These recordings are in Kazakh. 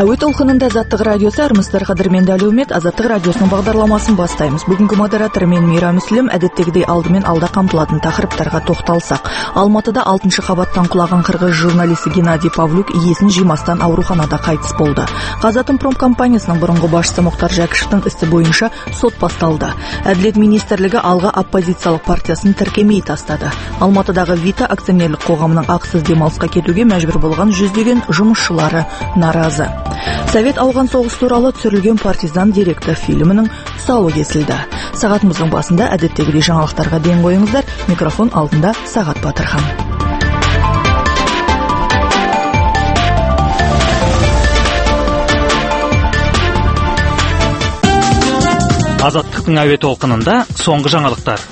Әуе толқынында Азаттық радиосы армысыздар қадірменді әлеумет. Азаттық радиосының бағдарламасын бастаймыз. Бүгінгі модератор мен Мира Мүслім. Әдеттегідей алдымен алда қамтылатын тақырыптарға тоқталсақ. Алматыда 6-шы қабаттан құлаған қырғыз журналисті Геннадий Павлюк иесін жимастан ауруханада қайтыс болды. Қазатомпром компаниясының бұрынғы басшысы Мұхтар Жәкішевтің істі бойынша сот басталды. Әділет министрлігі алға оппозициялық партиясын тіркемей тастады. Алматыдағы Вита акционерлік қоғамының ақысыз демалысқа кетуге мәжбүр болған жүздеген жұмысшылары наразы. Совет ауған соғыс туралы түсірілген партизан директор фильмінің тұсауы кесілді. Сағатымыздың басында әдеттегідей жаңалықтарға ден қойыңыздар. Микрофон алдында Сағат Батырхан. Азаттықтың әуе толқынында соңғы жаңалықтар.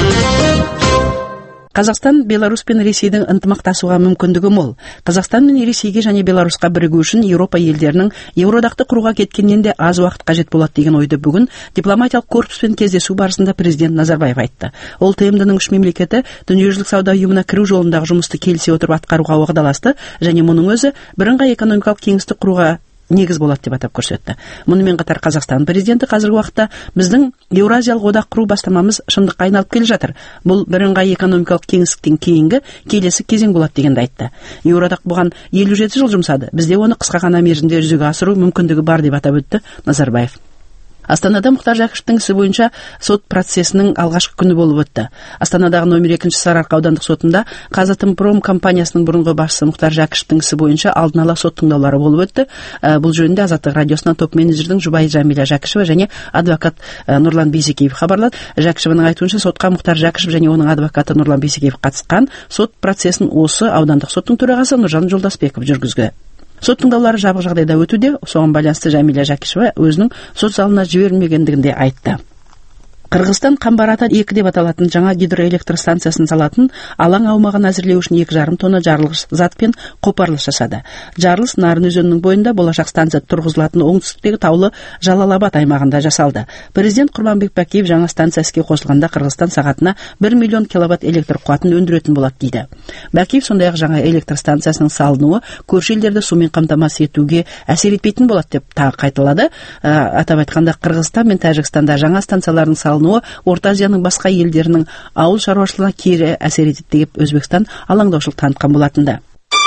Қазақстан Беларусь пен Ресейдің ынтымақтасуға мүмкіндігі мол. Қазақстан мен Ресейге және Беларусьқа бірігу үшін Еуропа елдерінің Еуродақты құруға кеткеннен де аз уақыт қажет болады деген ойды бүгін дипломатиялық корпуспен кездесу барысында президент Назарбаев айтты. Ол ТМД-ның 3 мемлекеті дүниежүзілік сауда ұйымына кіру жолындағы жұмысты келісе отырып атқаруға уағдаласты және мұның өзі бірыңғай экономикалық кеңістік құруға негіз болады деп атап көрсетті. Мұнымен қатар Қазақстан президенті қазіргі уақытта біздің Еуразиялық одақ құру бастамамыз шындыққа айналып келе жатыр. Бұл бірыңғай экономикалық кеңістіктен кейінгі келесі кезең болады дегенді айтты. Еуроодақ бұған 57 жыл жұмсады. Бізде оны қысқа ғана мерзімде жүзеге асыру мүмкіндігі бар деп атап өтті Назарбаев. Астанада Мұхтар Жәкішевтің ісі бойынша сот процесінің алғашқы күні болып өтті. Астанадағы номер 2 Сарыарқа аудандық сотында Қазатомпром компаниясының бұрынғы басшысы Мұхтар Жәкішевтің ісі бойынша алдын ала сот тыңдаулары болып өтті. Бұл жөнінде Азаттық радиосынан топ-менеджердің жұбайы Жәмила Жәкішева және адвокат Нұрлан Бейсекеев хабарлады. Жәкішеваның айтуынша сотқа Мұхтар Жәкішев және оның адвокаты Нұрлан Бейсекеев қатысқан. Сот процесін осы аудандық соттың төрағасы Нұржан Жолдасбеков жүргізді. Сот тыңдаулары жабық жағдайда өтуде. Соған байланысты Жәмила Жәкішева өзінің сот залына жіберілмегендігін де айтты. Қырғызстан Қамбар-Ата 2 деп аталатын жаңа гидроэлектростанциясын салатын алаң аумағын әзірлеу үшін 2,5 тонна жарылғыш зат пен қопарылыс жасады. Жарылыс Нарын өзенінің бойында болашақ станция тұрғызылатын оңтүстіктегі таулы Жалал-Абад аймағында жасалды. Президент Құрманбек Бәкиев жаңа станция іске қосылғанда Қырғызстан сағатына 1 миллион киловатт электр қуатын өндіретін болады дейді. Бәкиев сондай-ақ жаңа электр станциясының салынуы көрші елдерді сумен қамтамасыз етуге әсер етпейтін болады деп тағы қайталады. Атап айтқанда Қырғызстан мен Тәжікстанда жаңа станциялардың Орта Азияның басқа елдерінің ауыл шаруашылығына кері әсер етеді деп Өзбекстан алаңдаушылық танытқан болатынды.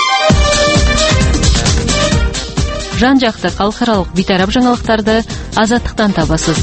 Жан-жақты халықаралық бейтарап жаңалықтарды Азаттықтан табасыз.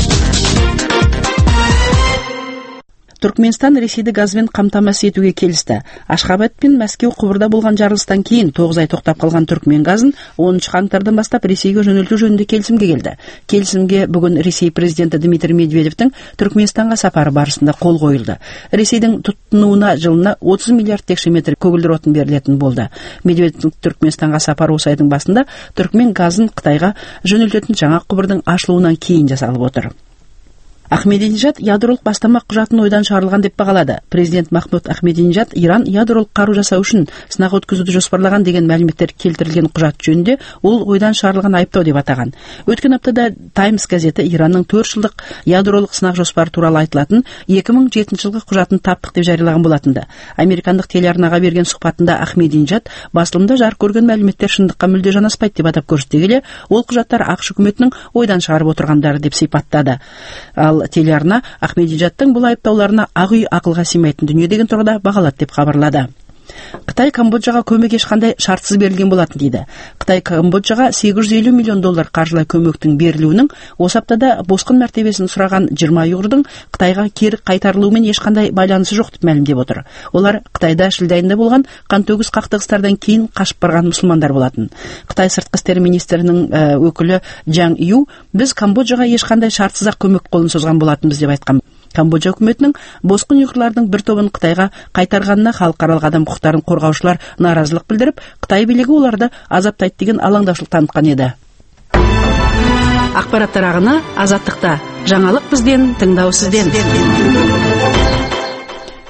Түркменстан Ресейді газбен қамтамасыз етуге келісті. Ашхабад пен Мәскеу құбырда болған жарылыстан кейін 9 ай тоқтап қалған Түркмен газын 10 қаңтардан бастап Ресейге жөнелту жөнінде келісімге келді. Келісімге бүгін Ресей президенті Дмитрий Медведевтің Түркменстанға сапары барысында қол қойылды. Ресейдің тұтынуына жылына 30 миллиард текше метр көгілдір отын берілетін болды. Медведевтің Түркменстанға сапары осы айдың басында Түркмен газын Қытайға жөнелтетін жаңа құбырдың ашылуынан кейін жасалып отыр. Ахмединежад ядролық бастама құжатын ойдан шығарылған деп бағалады. Президент Махмуд Ахмединежад Иран ядролық қару жасау үшін сынақ өткізуді жоспарлаған деген мәліметтер келтірілген құжат жөнінде ол ойдан шығарылған айыптау деп атаған. Өткен аптада Times газеті Иранның 4 жылдық ядролық сынақ жоспары туралы айтылатын 2007 жылғы құжатын таптық деп жариялаған болатынды. Американдық телеарнаға берген сұхбатында Ахмединежад басылымда жарық көрген мәліметтер шындыққа мүлде жанаспайды деп атап көрсете келе, ол құжаттар ақш үкіметінің ойдан шығарып отырғандары деп сипаттады. Ал телеарна Ахмединежадтың бұл айыптауларына ақ үй ақылға сыймайтын дүние деген тұрғыда бағалады деп хабарлады. Қытай Камбоджаға көмек ешқандай шартсыз берілген болатын дейді. Қытай Камбоджаға $850 миллион қаржылай көмектің берілуінің осы аптада босқын мәртебесін сұраған 20 ұйғырдың Қытайға кері қайтарылуымен ешқандай байланысы жоқ деп мәлімдеп отыр. Олар Қытайда шілде айында болған қантөгіс қақтығыстардан кейін қашып барған мұсылмандар болатын. Қытай сыртқы істер министрінің өкілі Джан Ю, біз Камбоджаға ешқандай шартсыз ақ көмек қолын созған болатынбыз деп айтқан. Камбоджа үкіметінің босқын ұйғырлардың бір тобын Қытайға қайтарғанына халықаралық адам құқықтарын қорғаушылар наразылық білдіріп, Қытай билігі оларды азаптайды деген алаңдаушылық танытқан еді. Ақпараттар ағыны Азаттықта. Жаңалық бізден, тыңдау сізден.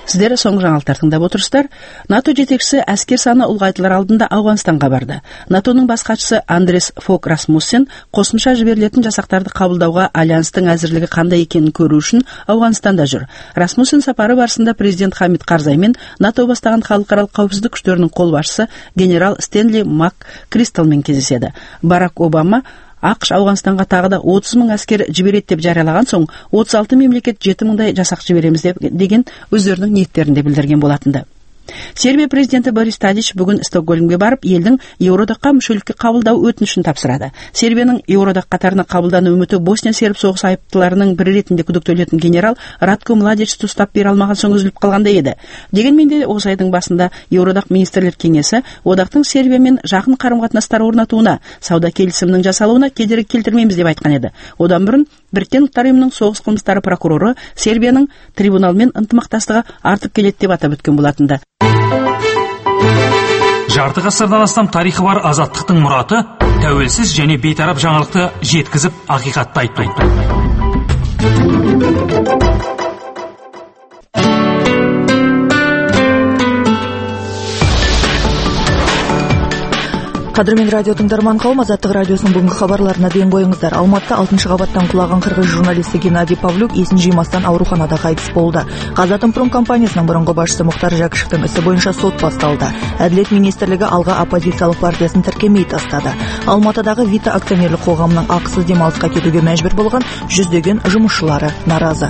Сіздер соңғы жаңалықтар тыңдап отырсыздар. НАТО жетекшісі әскер саны ұлғайтылар алдында Ауғанстанға барды. НАТОның бас хатшысы Андрес Фок Расмуссен қосымша жіберілетін жасақтарды қабылдауға альянстың әзірлігі қандай екенін көру үшін Ауғанстанда жүр. Расмуссен сапары барысында президент Хамид Карзай мен НАТО бастаған халықаралық қауіпсіздік күштерінің қолбасшысы генерал Стенли МакКристалмен кездеседі. Барак Обама ақш Ауғанстанға тағы да 30 мың әскер жібереді деп жариялаған соң 36 мемлекет 7 мыңдай жасақ жібереміз деген өздерінің ниеттерін де білдірген болатынды. Сербия президенті Борис Тадич бүгін Стокгольмге барып, елдің Еуроодаққа мүшелікке қабылдау өтінішін тапсырады. Сербияның Еуроодақ қатарына қабылдану үміті Босния серб соғыс айыптыларының бірі ретінде күдіктелетін генерал Ратко Младичті ұстап бере алмаған соң үзіліп қалғандай еді. Дегенмен де осы айдың басында Еуроодақ министрлер кеңесі одақтың Сербиямен жақын қарым-қатынастар орнатуына, сауда келісімінің жасалуына кедергі келтірмейміз деп айтқан еді. Одан бұрын Біріккен ұлттар ұйымының соғыс қылмыстары прокуроры Сербияның трибуналмен ынтымақтастығы артып келеді деп атап өткен болатынды. Жарты ғасырдан астам тарихы бар азаттықтың мұраты тәуелсіз және бейтарап жаңалықты жеткізіп, ақиқатты айтпайды. Қадірмен радио тыңдарман қауым, Азаттық радиосының бүгінгі хабарларына ден қойыңыздар. Алматыда 6-шы қабаттан құлаған қырғыз журналисті Геннадий Павлюк есін жимастан ауруханада қайтыс болды. Қазатомпром компаниясының бұрынғы басшысы Мұхтар Жәкішевтің ісі бойынша сот басталды. Әділет министрлігі алға оппозициялық партиясын тіркемей тастады. Алматыдағы Вита акционерлік қоғамының ақысыз демалысқа кетуге мәжбүр болған жүздеген жұмысшылары наразы.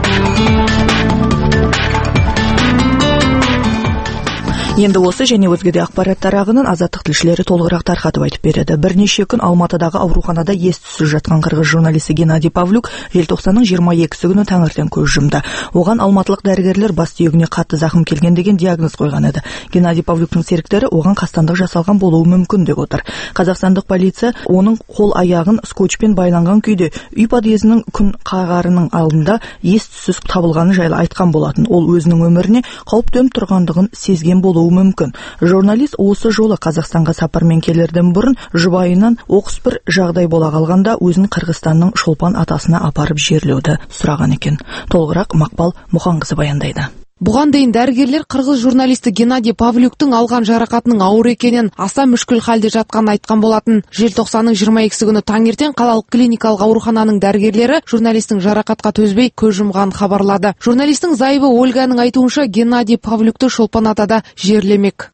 Енді осы және өзге де ақпараттар ағынын Азаттық тілшілері толығырақ тарқатып айтып береді. Бірнеше күн Алматыдағы ауруханада ес-түссіз жатқан қырғыз журналисті Геннадий Павлюк желтоқсанның 22-сі күні таңертең көз жұмды. Оған алматылық дәрігерлер бас сүйегіне қатты зақым келген деген диагноз қойған еді. Геннадий Павлюктың серіктері оған қастандық жасалған болуы мүмкін деп отыр. Қазақстандық полиция оның қол-аяғын скотчпен байланған күйде үй подъезінің күн қағарының алдында ес-түссіз табылғаны жайлы айтқан болатын. Ол өзінің өміріне қауіп төніп тұрғандығын сезген болуы мүмкін. Журналист осы жолы Қазақстанға сапармен келерден бұрын жұбайынан оқыс бір жағдай бола қалғанда өзін Қырғызстанның Шолпан атасына апарып жерлеуді сұраған екен. Толығырақ Мақпал Мұханқызы баяндайды. Бұған дейін дәрігерлер қырғыз журналисті Геннадий Павлюктың алған жарақатының ауыр екенін, аса мүшкіл халде жатқанын айтқан болатын. Желтоқсанның 22-сі күні таңертең қалалық клиникалық аурухананың дәрігерлері журналистің жарақатқа төзбей көз жұмғанын хабарлады. Журналистің зайыбы Ольганың айтуынша Геннадий Павлюкты Шолпан атада жерлемек.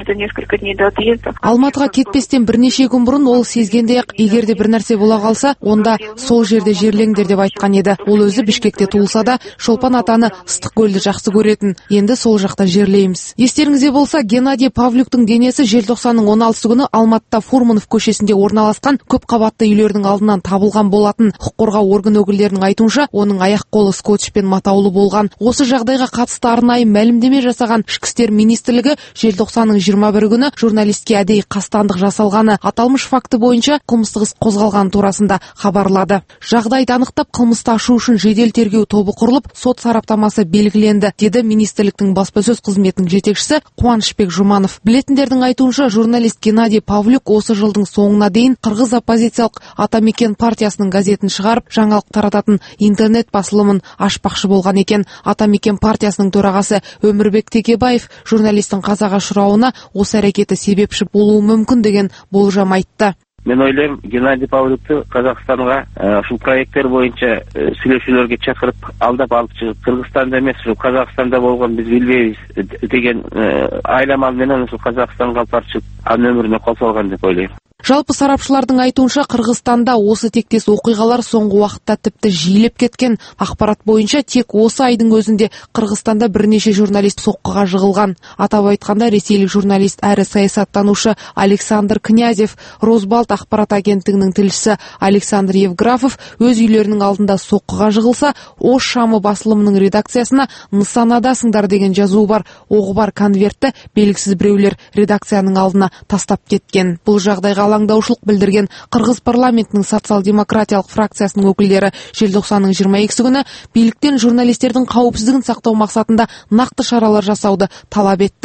Алматыға кетпестен бірнеше күн бұрын ол сезгендей-ақ, егерде бір нәрсе бола қалса, онда сол жерде жерлеңдер деп айтқан еді. Ол өзі Бішкекте туылса да, Шолпан атаны Ыстықкөлді жақсы көретін. Енді сол жақта жерлейміз. Естеріңізде болса, Геннадий Павлюктың денесі желтоқсанның 16-сы күні Алматыда Фурманов көшесінде орналасқан көп қабатты үйлердің алдынан табылған болатын. Құқық қорғау орган өкілдерінің айтуынша, оның аяқ-қолы скотчпен матаулы болған. Осы жағдайға қатысты арнайы мәлімдеме жасаған Ішкі істер министрлігі желтоқсанның 21 күні журналистке әдейі қастандық жасалғаны, аталмыш факті бойынша қылмыстық іс қозғалғаны турасында хабарлады. Жағдайды анықтап, қылмысты ашу үшін жедел тергеу тобы құрылып, сот сараптамасы белгіленді, деді министрліктің баспасөз қызметінің жетекшісі Қуанышбек Жұманов. Білетіндердің айтуынша, журналист Геннадий Павлюк осы жылдың соңына дейін қырғыз оппозициялық Атамекен партиясының газетін шығарып, жаңалық тарататын интернет басылымын ашпақшы болған екен. Атамекен партиясының төрағасы Өмірбек Текебаев журналистің қазаға ұшырауына осы әрекеті себепші болуы мүмкін деген болжам айтты. Мен ойлаймын, Геннадий Павлюкты Қазақстанға ушул проекттер бойынша сүйлөшүүлөргө чакырып, алдап алып чыгып, Кыргызстанда эмес, Қазақстанда болгон биз билбейбиз деген айламал менен ушул Қазақстанга алып чыгып, анын өмүрүнө кол салган деп ойлойм. Жалпы сарапшылардың айтуынша, Қырғызстанда осы тектес оқиғалар соңғы уақытта тіпті жиілеп кеткен. Ақпарат бойынша тек осы айдың өзінде Қырғызстанда бірнеше журналист соққыға жығылған. Атап айтқанда, ресейлік журналист әрі саясаттанушы Александр Князев, Росбалт ақпарат агенттігінің тілшісі Александр Евграфов өз үйлерінің алдында соққыға жығылса, Ош шамы басылымының редакциясына нысанадасыңдар деген жазуы бар оғы бар конвертті белгісіз біреулер редакцияның алдына тастап кеткен. Бұл жағдайға алаңдаушылық білдірген Қырғыз парламентінің социал-демократиялық фракциясының өкілдері желтоқсанның 22-сі күні биліктен журналистердің қауіпсіздігін сақтау мақсатында нақты шаралар жасауды талап етті.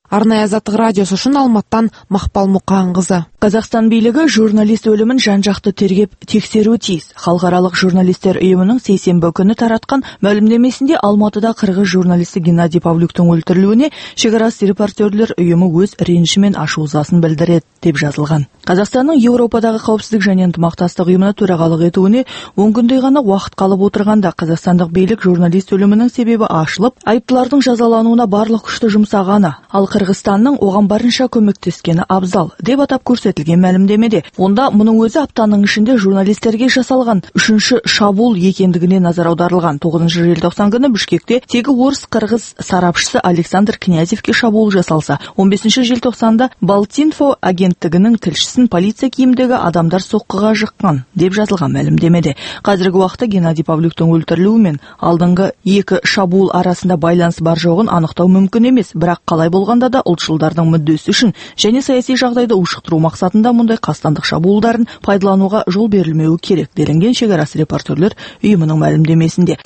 Арнайы Азаттық радиосы үшін Алматтан Мақпал Мұқанқызы. Қазақстан билігі журналист өлімін жан-жақты тергеп тексеру тиіс. Халықаралық журналистер ұйымының сейсенбі күні таратқан мәлімдемесінде Алматыда қырғыз журналисті Геннадий Павлюктің өлтірілуіне шекарасыз репортерлер ұйымы өз реніші мен ашу-ызасын білдіреді деп жазылған. Қазақстанның Еуропадағы қауіпсіздік және ынтымақтастық ұйымына төрағалық етуіне 10 күндей ғана уақыт қалып отырғанда қазақстандық билік журналист өлімінің себебі ашылып, айыптылардың жазалануына барлық күшті жұмсағаны, ал Қырғызстанның оған барынша көмектескені абзал деп атап көрсетілген мәлімдемеде. Онда мұның өзі аптаның ішінде журналистерге жасалған үшінші шабуыл екендігіне назар аударылған. 9 желтоқсан күні Бішкекте тегі орыс-қырғыз сарапшысы Александр Князевке шабуыл жасалса, 15 желтоқсанда Балтинфо агенттігінің тілшісін полиция киімдегі адамдар соққыға жыққан деп жазылған мәлімдемеде. Қазіргі уақытта Геннадий Павлюктің өлтірілуі мен алдыңғы екі шабуыл арасында байланыс бар жоғын анықтау мүмкін емес, бірақ қалай болғанда да ұлтшылдардың мүддесі үшін және саяси жағдайды ушықтыру мақсатында мұндай қастандық шабуылдарын пайдалануға жол берілмеуі керек делінген шекарасыз репортерлер ұйымының мәлімдемесінде.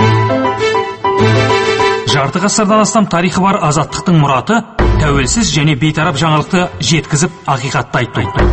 Жарты ғасырдан астам тарихы бар азаттықтың мұраты тәуелсіз және бейтарап жаңалықты жеткізіп ақиқатты айтпайды.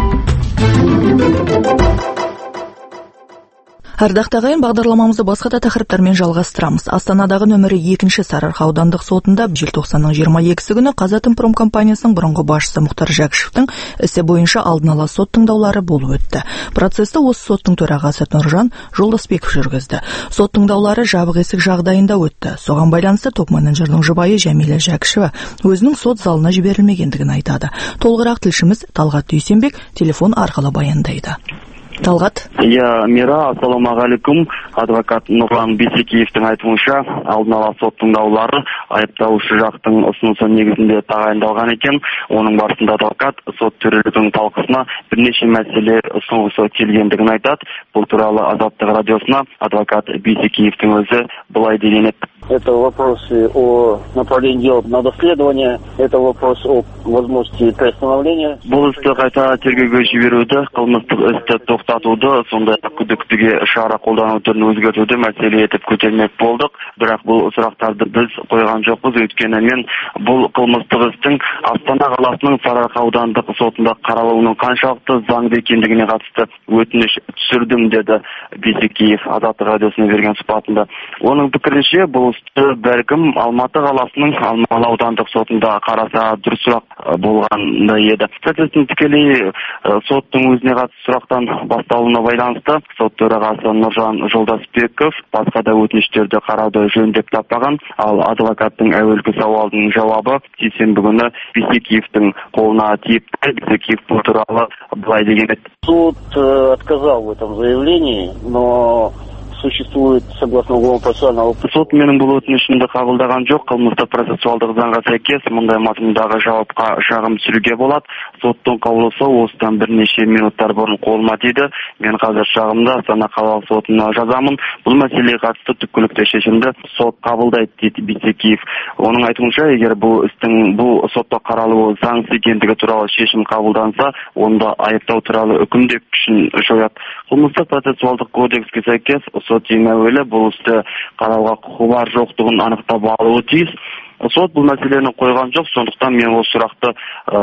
Ардақты ағайын, бағдарламамызды басқа да тақырыптармен жалғастырамыз. Астанадағы нөмірі 2-ші Сарыарқа аудандық сотында желтоқсанның 22-сі күні Қазатомпром компаниясының бұрынғы басшысы Мұхтар Жәкішевтің ісі бойынша алдын ала сот тыңдаулары болып өтті. Процесті осы соттың төрағасы Нұржан Жолдасбеков жүргізді. Сот тыңдаулары жабық есік жағдайында өтті. Соған байланысты топ-менеджердің жұбайы Жәмила Жәкішева өзінің сот залына жіберілмегендігін айтады. Толығырақ тілшіміз Талғат Дүйсенбек телефон арқылы баяндайды. Талғат. Мира, ассалаумағалейкум. Адвокат Нұрлан Бейсекеевтің айтуынша, алдын ала сот тыңдаулары айыпталушы жақтың ұсынысы негізінде тағайындалған екен. Оның барысында адвокат сот төрелігінің талқысына бірнеше мәселе ұсынысы келгендігін айтады. Бұл туралы Азаттық радиосына адвокат Бейсекеевтің өзі былай деген еді. Это вопросы о направлении дела на доследование, это вопрос о возможности приостановления. Бұл істі қайта тергеуге жіберуді, қылмыстық істі тоқтатуды, сондай-ақ күдіктіге шара қолдану түрін өзгертуді мәселе етіп көтермек болдық. Бірақ бұл сұрақтарды біз қойған жоқпыз, өйткені мен бұл қылмыстық істің Астана қаласының Сарыарқа аудандық сотында қаралуының қаншалықты заңды екендігіне қатысты өтініш түсірдім, деді Бейсекеев Азаттық радиосына берген сұхбатында. Оның пікірінше, бұл бәлкім Алматы қаласының Алмалы аудандық сотында қараса дұрысырақ болған еді. Процестің тікелей соттың өзіне қатысты сұрақтан басталуына байланысты сот төрағасы Нұржан Жолдасбеков басқа да өтініштерді қарауды жөн деп таппаған, ал адвокаттың әуелгі сауалының жауабы сейсенбі күні Бейсекеевтің қолына тиіп, Бейсекеев бұл туралы былай деген еді. Суд отказал в этом заявлении, но существует согласно уголовно-процессуального. Сот менің бұл өтінішімді қабылдаған жоқ. Қылмыстық процессуалдық заңға сәйкес мұндай мазмұндағы жауапқа шағым түсіруге болады. Соттың қаулысы осыдан бірнеше минуттар бұрын қолыма тиді. Мен қазір шағымды Астана қалалық сотына жазамын. Бұл мәселеге қатысты түпкілікті шешімді сот қабылдайды, дейді Бейсекеев. Оның айтуынша, егер бұл істің бұл сотта қаралуы заңсыз екендігі туралы шешім қабылданса, онда айыптау туралы үкім де күшін жояды. Қылмыстық процессуалдық кодекске сәйкес сот ең әуелі бұл істі қарауға құқы бар жоқтығын анықтап алуы тиіс. Сот бұл мәселені қойған жоқ, сондықтан мен осы сұрақты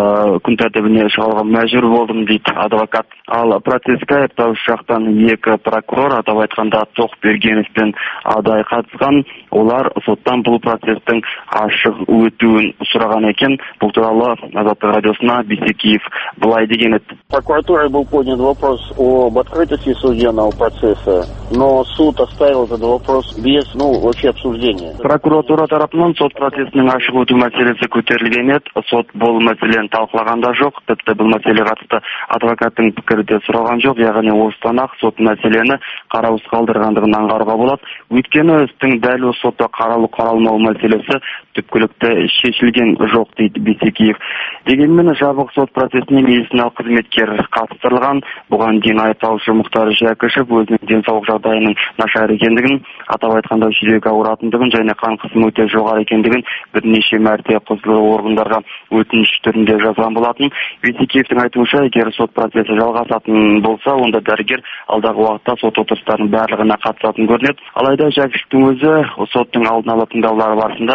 күн тәртібіне шығаруға мәжбүр болдым, дейді адвокат. Ал процеске айыпталушы жақтан екі прокурор, атап айтқанда Тоқбергенов пен Адай қатысқан. Олар соттан бұл процестің ашық өтуін сұраған екен. Бұл туралы Азаттық радиосына Бейсекеев былай деген еді. Прокуратурой был поднят вопрос об открытости судебного процесса, но суд оставил этот вопрос без, вообще обсуждения. Прокуратура тарапынан сот процесінің ашық өту мәселесі көтерілген еді. Сот бұл мәселені талқылағанда жоқ, тіпті бұл мәселеге қатысты адвокаттың пікірі де сұралған жоқ, яғни осыдан ақ сот мәселені қараусыз қалдырғандығын аңғаруға болады. Өйткені істің дәл осы сотта қаралмау мәселесі түпкілікті шешілген жоқ, дейді Бейсекеев. Дегенмен жабық сот процесіне медициналық қызметкер қатыстырылған. Бұған дейін айыпталушы Мұхтар Жәкішев өзінің денсаулық жағдайының нашар екендігін, атап айтқанда жүрек ауыратындығын және қан қысымы өте жоғары екендігін бірнеше мәрте құзырлы органдарға өтініш түрінде жазған болатын. Бейсекеевтің айтуынша, егер сот процесі жалғасатын болса, онда дәрігер алдағы уақытта сот отырыстарының барлығына қатысатын көрінеді. Алайда Жәкішевтің өзі соттың алдын ала тыңдаулары барысында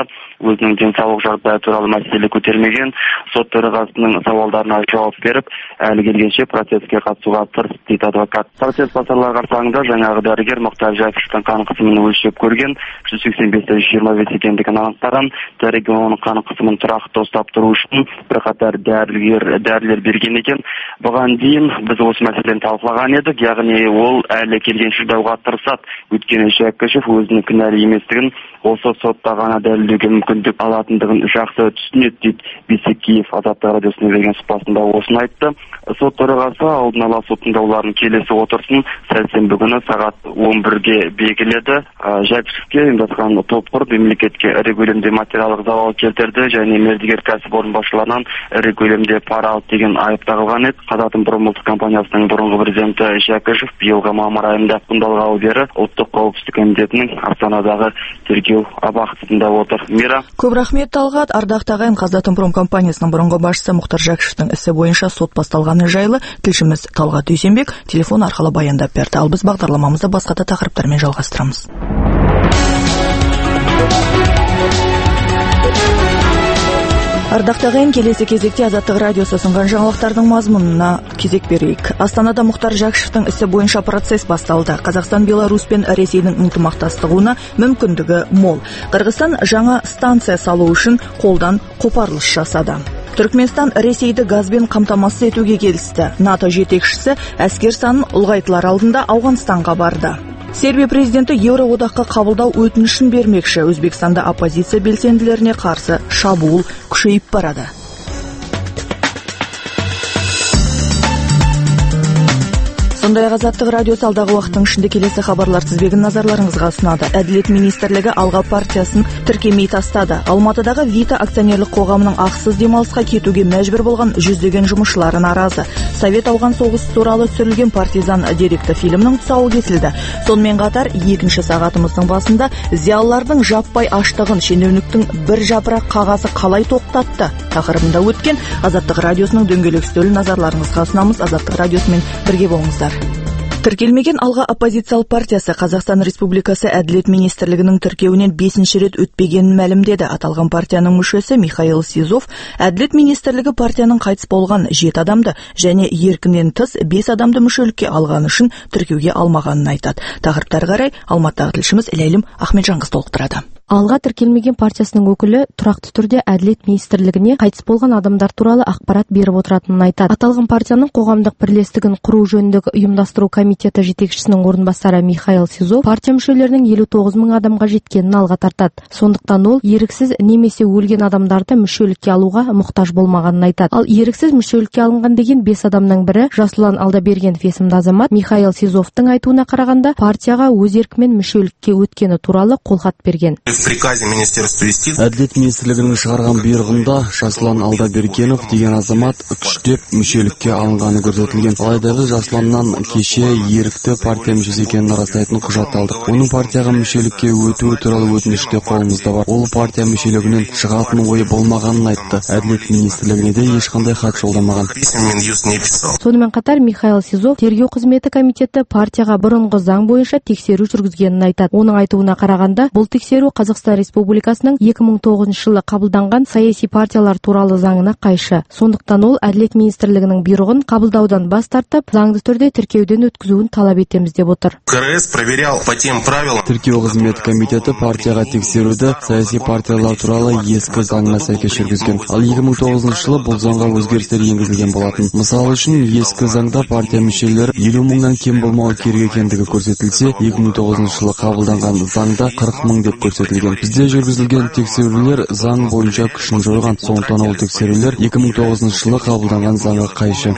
өзінің денсаулық жағдайы туралы мәселе көтермеген. Сот төрағасының сауалдарына жауап беріп, әлі келгенше процесске қатысуға тырысты дейді адвокат. Процесс басылар қарсаңында жаңағы дәрігер Мұхтар Жакишевтің қан қысымын өлшеп көрген, 185-125 екендігін анықтаған. Дәрігер оның қан қысымын тұрақты ұстап тұру үшін бірқатар дәрілер берген екен. Бұған дейін біз осы мәселені талқылаған едік, яғни ол әлі келгенше дауға тырысады. Өйткені Жакишев өзінің кінәлі еместігін осы сотта ғана дәлелдеуге мүмкіндік алатындығын жақсы түсінеді дейді Бейсекеев Азаттық радиосына берген сұхбатында осыны айтты. Сот төрағасы алдын ала сот тыңдауларының келесі отырысын сәрсенбі күні сағат 11-ге белгіледі. Жакишевке ұйымдасқан топ құрып мемлекетке ірі көлемде материалдық залал келтірді және мердігер кәсіпорын басшыларынан ірі көлемде пара алды деген айып тағылған еді. Қазатомпром ұлттық компаниясының бұрынғы президенті Жакишев биылғы мамыр айында тұтқындалғалы бері ұлттық қауіпсіздік комитетінің Астанадағы тергеу абақтысында отыр. Мира. Көп рахмет, Талғат. Ардақты ағайын, Қазатомпром компаниясының бұрынғы басшысы Мұхтар Жакишевтің ісі бойынша сот басталғаны жайлы тілшіміз Талғат Дүйсенбек телефон арқылы баяндап берді. Ал біз бағдарламамызды басқа да тақырыптармен жалғастырамыз. Ардақты ағайын, келесі кезекте Азаттық радиосы ұсынған жаңалықтардың мазмұнына кезек берейік. Астанада Мұхтар Жакишевтің ісі бойынша процесс басталды. Қазақстан, Беларусь пен Ресейдің ынтымақтастығына мүмкіндігі мол. Қырғызстан жаңа станция салу үшін қолдан қопарылыс жасады. Түркменстан Ресейді газбен қамтамасыз етуге келісті. НАТО жетекшісі әскер санын ұлғайтылар алдында Ауғанстанға барды. Сербия президенті Еуроодаққа қабылдау өтінішін бермекші. Өзбекстанда оппозиция белсенділеріне қарсы шабуыл күшейіп барады. Сондай-ақ Азаттық радиосы алдағы уақыттың ішінде келесі хабарлар тізбегін назарларыңызға ұсынады. Әділет министрлігі Алға партиясын тіркемей тастады. Алматыдағы Вита акционерлік қоғамының ақысыз демалысқа кетуге мәжбүр болған жүздеген жұмысшылары наразы. Совет ауған соғысы туралы түсірілген партизан деректі фильмнің тұсауы кесілді. Сонымен қатар екінші сағатымыздың басында зиялылардың жаппай аштығын шенеуніктің бір жапырақ қағазы қалай тоқтатты тақырыбында өткен Азаттық радиосының дөңгелек үстелін назарларыңызға ұсынамыз. Азаттық радиосымен бірге болыңыздар. Тіркелмеген Алға оппозициялық партиясы Қазақстан Республикасы Әділет министрлігінің тіркеуінен 5-ші рет өтпегенін мәлімдеді. Аталған партияның мүшесі Михаил Сизов Әділет министрлігі партияның қайтыс болған 7 адамды және еркінен тыс 5 адамды мүшелікке алған үшін тіркеуге алмағанын айтады. Тақырыптарға қарай Алматыдағы тілшіміз Ләйлім Ахметжанқыз толықтырады. Алға тіркелмеген партиясының өкілі тұрақты түрде Әділет министрлігіне қайтыс болған адамдар туралы ақпарат беріп отыратынын айтады. Аталған партияның қоғамдық бірлестігін құру жөніндегі ұйымдастыру комитеті жетекшісінің орынбасары Михаил Сизов партия мүшелерінің 59 мың адамға жеткенін алға тартады. Сондықтан ол еріксіз немесе өлген адамдарды мүшелікке алуға мұқтаж болмағанын айтады. Ал еріксіз мүшелікке алынған деген 5 адамның бірі Жасұлан Алдабергенов есімді азамат. Михаил Сизовтың айтуына қарағанда партияға өз еркімен мүшелікке өткені туралы қолхат берген. Әділет министрлігінің шығарған бұйрығында Жасұлан Алдабергенов деген азамат күштеп мүшелікке алынғаны көрсетілген. Алайда біз Жасұланнан кеше ерікті партия мүшесі екенін растайтын құжат алдық. Оның партияға мүшелікке өтуі туралы өтініште қолымызда бар. Ол партия мүшелігінен шығатын ойы болмағанын айтты. Әділет министрлігіне де ешқандай хат жолдамаған. Сонымен қатар Михаил Сизов тергеу қызметі комитеті партияға бұрынғы заң бойынша тексеру жүргізгенін айтады. Оның айтуына қарағанда бұл тексеру Қазақстан Республикасының 2009 жылы қабылданған саяси партиялар туралы заңына қайшы. Сондықтан ол Әділет министрлігінің бұйрығын қабылдаудан бас тартып, заңды түрде тіркеуден өткізуін талап етеміз деп отыр. Тіркеу қызметі комитеті партияға тексеруді саяси партиялар туралы ескі заңына сәйкес жүргізген. Ал 2009 жылы бұл заңға өзгерістер енгізілген болатын. Мысалы үшін ескі заңда партия мүшелері 50 мыңнан кем болмауы керек екендігі көрсетілсе, 2009 жылы қабылданған заңда 40 мың деп көрсетілген. Бізде жүргізілген тексерулер заң бойынша күшін жойған. Сондықтан ол тексерулер 2009 жылы қабылданған заңға қайшы.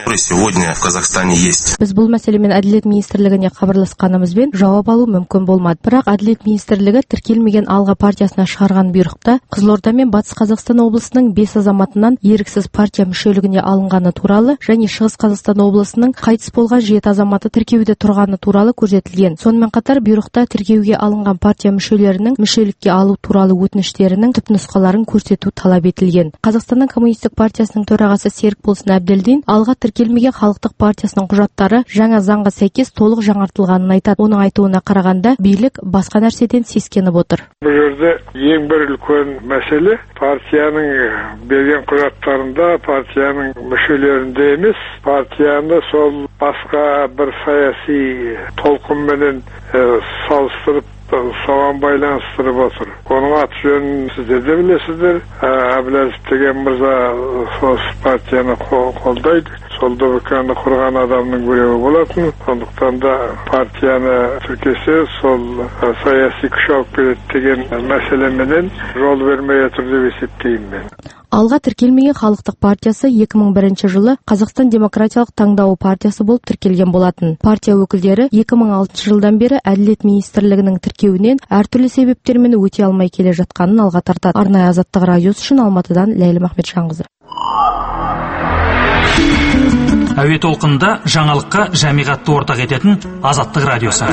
Біз бұл мәселемен Әділет министрлігіне хабарласқанымызбен жауап алу мүмкін болмады. Бірақ Әділет министрлігі тіркелмеген Алға партиясына шығарған бұйрықта Қызылорда мен Батыс Қазақстан облысының 5 азаматынан еріксіз партия мүшелігіне алынғаны туралы және Шығыс Қазақстан облысының қайтыс болған 7 азаматы тіркеуде тұрғаны туралы көрсетілген. Сонымен қатар бұйрықта тіркеуге алынған партия мүшелерінің мүшелікке қызметке алу туралы өтініштерінің түпнұсқаларын көрсету талап етілген. Қазақстанның коммунистік партиясының төрағасы Серікболсын Әбділдин алға тіркелмеген халықтық партиясының құжаттары жаңа заңға сәйкес толық жаңартылғанын айтады. Оның айтуына қарағанда билік басқа нәрседен сескеніп отыр. Бұл жерде ең бір үлкен мәселе партияның берген құжаттарында партияның мүшелерінде емес, партияны сол басқа бір саяси толқынменен салыстырып соған байланыстырып отыр. Оның аты жөнін сіздер де білесіздер. Әбіләзов деген мырза сол партияны қолдайды. Сол ДБКны құрған адамның біреуі болатын. Сондықтан да партияны тіркесе сол саяси күш алып келеді деген мәселеменен жол бермей отыр деп есептеймін мен. Алға тіркелмеген халықтық партиясы 2001 жылы Қазақстан демократиялық таңдауы партиясы болып тіркелген болатын. Партия өкілдері 2006 жылдан бері Әділет министрлігінің тіркеуінен әртүрлі себептермен өте алмай келе жатқанын алға тартады. Арнайы Азаттық радиосы үшін Алматыдан Ләйлім Ахметжанқызы. Әуе толқынында жаңалыққа жамиғатты ортақ ететін Азаттық радиосы.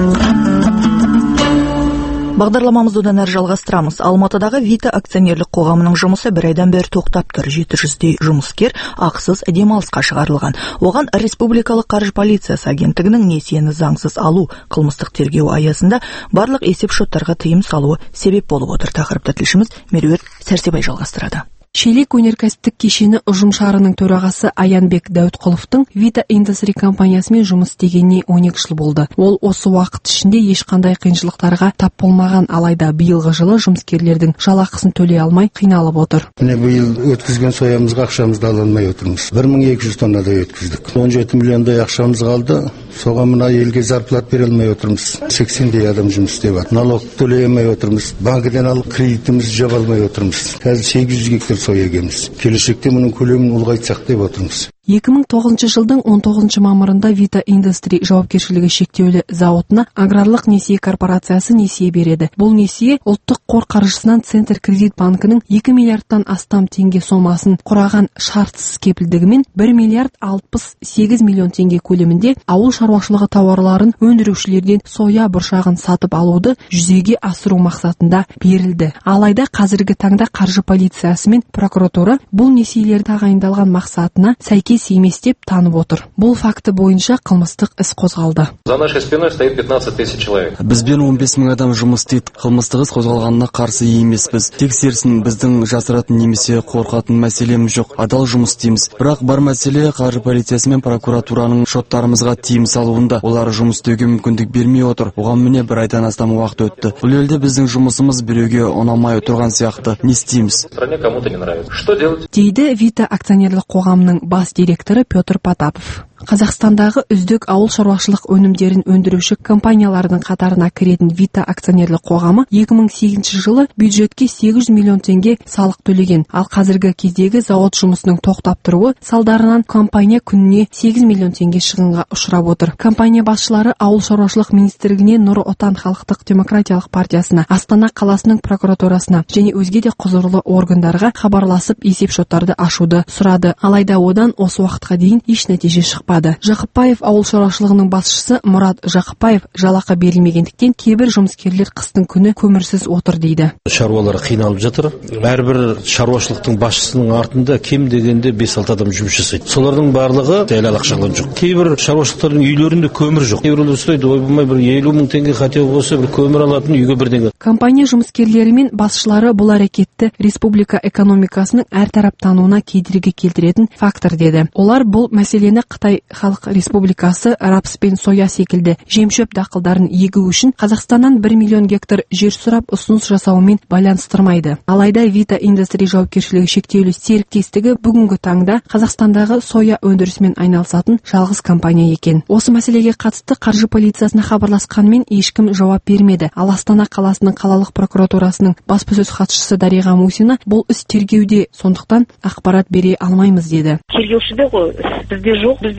Бағдарламамызды одан әрі жалғастырамыз. Алматыдағы Вита акционерлік қоғамының жұмысы бір айдан бері тоқтап тұр. 700-дей жұмыскер ақысыз демалысқа шығарылған. Оған Республикалық қаржы полициясы агенттігінің несиені заңсыз алу қылмыстық тергеу аясында барлық есеп шоттарға тыйым салуы себеп болып отыр. Тақырыпты тілшіміз Меруерт Сәрсебай жалғастырады. Шелек өнеркәсіптік кешені ұжымшарының төрағасы Аянбек Дәуітқұловтың Vita Industry компаниясымен жұмыс істегеніне 12 жыл болды. Ол осы уақыт ішінде ешқандай қиыншылықтарға тап болмаған, алайда биылғы жылы жұмыскерлердің жалақысын төлей алмай қиналып отыр. Міне биыл өткізген соямызға ақшамызды ала алмай отырмыз. 1200 тоннадай өткіздік. 17 миллиондай ақшамыз қалды. Соған мына елге зарплат бере алмай отырмыз. 80-дей адам жұмыс істеп жатыр. Налог төлей алмай отырмыз. Банкіден алып кредитімізді жаба алмай отырмыз. Қазір 800 гектар соя егеміз. Келешекте мұның көлемін ұлғайтсақ деп отырмыз. 2009 жылдың 19 мамырында Vita Industry жауапкершілігі шектеулі зауытына аграрлық несие корпорациясы несие береді. Бұл несие ұлттық қор қаржысынан Центр кредит банкінің 2 миллиардтан астам теңге сомасын құраған шартсыз кепілдігімен 1 миллиард 68 миллион теңге көлемінде ауыл шаруашылығы тауарларын өндірушілерден соя бұршағын сатып алуды жүзеге асыру мақсатында берілді. Алайда қазіргі таңда қаржы полициясы мен прокуратура бұл несиелерді тағайындалған мақсатына сәйкес емес деп танып отыр. Бұл факті бойынша қылмыстық іс қозғалды. За нашей спиной стоит 15 тысяч человек. Бізбен 15 мың адам жұмыс істейді. Қылмыстық іс қозғалғанына қарсы емеспіз. Тексерсін, біздің жасыратын немесе қорқатын мәселеміз жоқ. Адал жұмыс істейміз. Бірақ бар мәселе қаржы полициясы мен прокуратураның шоттарымызға тыйым салуында. Олар жұмыс істеуге мүмкіндік бермей отыр. Оған міне бір айдан астам уақыт өтті. Бұл елде біздің жұмысымыз біреуге ұнамай тұрған сияқты. Не істейміз? Стране кому-то не нравится. Что делать? Дейді Vita акционерлік қоғамының бас директоры Петр Потапов. Қазақстандағы үздік ауыл шаруашылық өнімдерін өндіруші компаниялардың қатарына кіретін Vita акционерлік қоғамы 2008 жылы бюджетке 800 миллион теңге салық төлеген. Ал қазіргі кездегі зауыт жұмысының тоқтап тұруы салдарынан компания күніне 8 миллион теңге шығынға ұшырап отыр. Компания басшылары ауыл шаруашылық министрлігіне, Нұр Отан халықтық демократиялық партиясына, Астана қаласының прокуратурасына және өзге де құзырлы органдарға хабарласып есеп шоттарды ашуды сұрады. Алайда одан осы уақытқа дейін еш нәтиже шықпады. Жақыпаев ауыл шаруашылығының басшысы Мұрат Жақыпаев жалақы берілмегендіктен кейбір жұмыскерлер қыстың күні көмірсіз отыр дейді. Шаруалар қиналып жатыр. Әрбір шаруашылықтың басшысының артында кем дегенде 5-6 адам жұмыс жасайды. Солардың барлығы әлі ақшалары жоқ. Кейбір шаруашылықтардың үйлерінде көмір жоқ. Кейбіреулер сұрайды, ой болмай бір 50 мың теңге хотя болса бір көмір алатын үйге бірдеңе. Компания жұмыскерлері мен басшылары бұл әрекетті республика экономикасының әртараптануына кедергі келтіретін фактор деді. Олар бұл мәселені Қытай Халық Республикасы рапс пен соя секілді жемшөп дақылдарын егу үшін Қазақстаннан 1 миллион гектар жер сұрап ұсыныс жасауымен байланыстырмайды. Алайда Vita Industry жауапкершілігі шектеулі серіктестігі бүгінгі таңда Қазақстандағы соя өндірісімен айналысатын жалғыз компания екен. Осы мәселеге қатысты қаржы полициясына хабарласқанмен ешкім жауап бермеді. Ал Астана қаласының қалалық прокуратурасының баспасөз хатшысы Дариға Мусина бұл іс тергеуде, сондықтан ақпарат бере алмаймыз деді. Тергеушіде ғой, бізде жоқ, бізде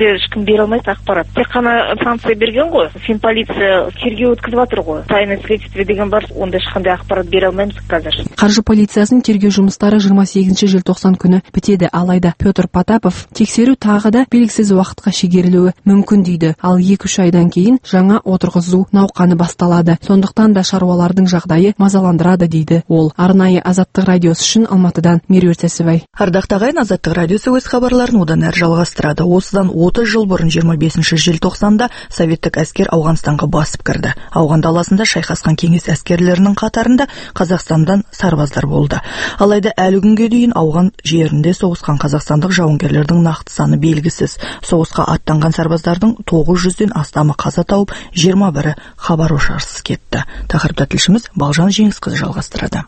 бізге ешкім бере алмайды ақпарат. Тек қана санкция берген ғой. Финполиция тергеу өткізіп жатыр ғой. Тайное следствие деген бар, онда ешқандай ақпарат бере алмаймыз қазір. Қаржы полициясының тергеу жұмыстары 28 желтоқсан күні бітеді. Алайда Петр Потапов тексеру тағы да белгісіз уақытқа шегерілуі мүмкін дейді. Ал 2-3 айдан кейін жаңа отырғызу науқаны басталады. Сондықтан да шаруалардың жағдайы мазаландырады дейді ол. Арнайы Азаттық радиосы үшін Алматыдан Меруерт Сәсібай. Ардақтағы Азаттық радиосы өз хабарларын одан әрі жалғастырады. Осыдан 30 жыл бұрын 25 желтоқсанда советтік әскер Ауғанстанға басып кірді. Ауған даласында шайқасқан кеңес әскерлерінің қатарында Қазақстандан сарбаздар болды. Алайда әлі күнге дейін Ауған жерінде соғысқан қазақстандық жауынгерлердің нақты саны белгісіз. Соғысқа аттанған сарбаздардың 900-ден астамы қаза тауып, 21-і хабар-ошарсыз кетті. Тақырыпта тілшіміз Балжан Жеңісқызы жалғастырады.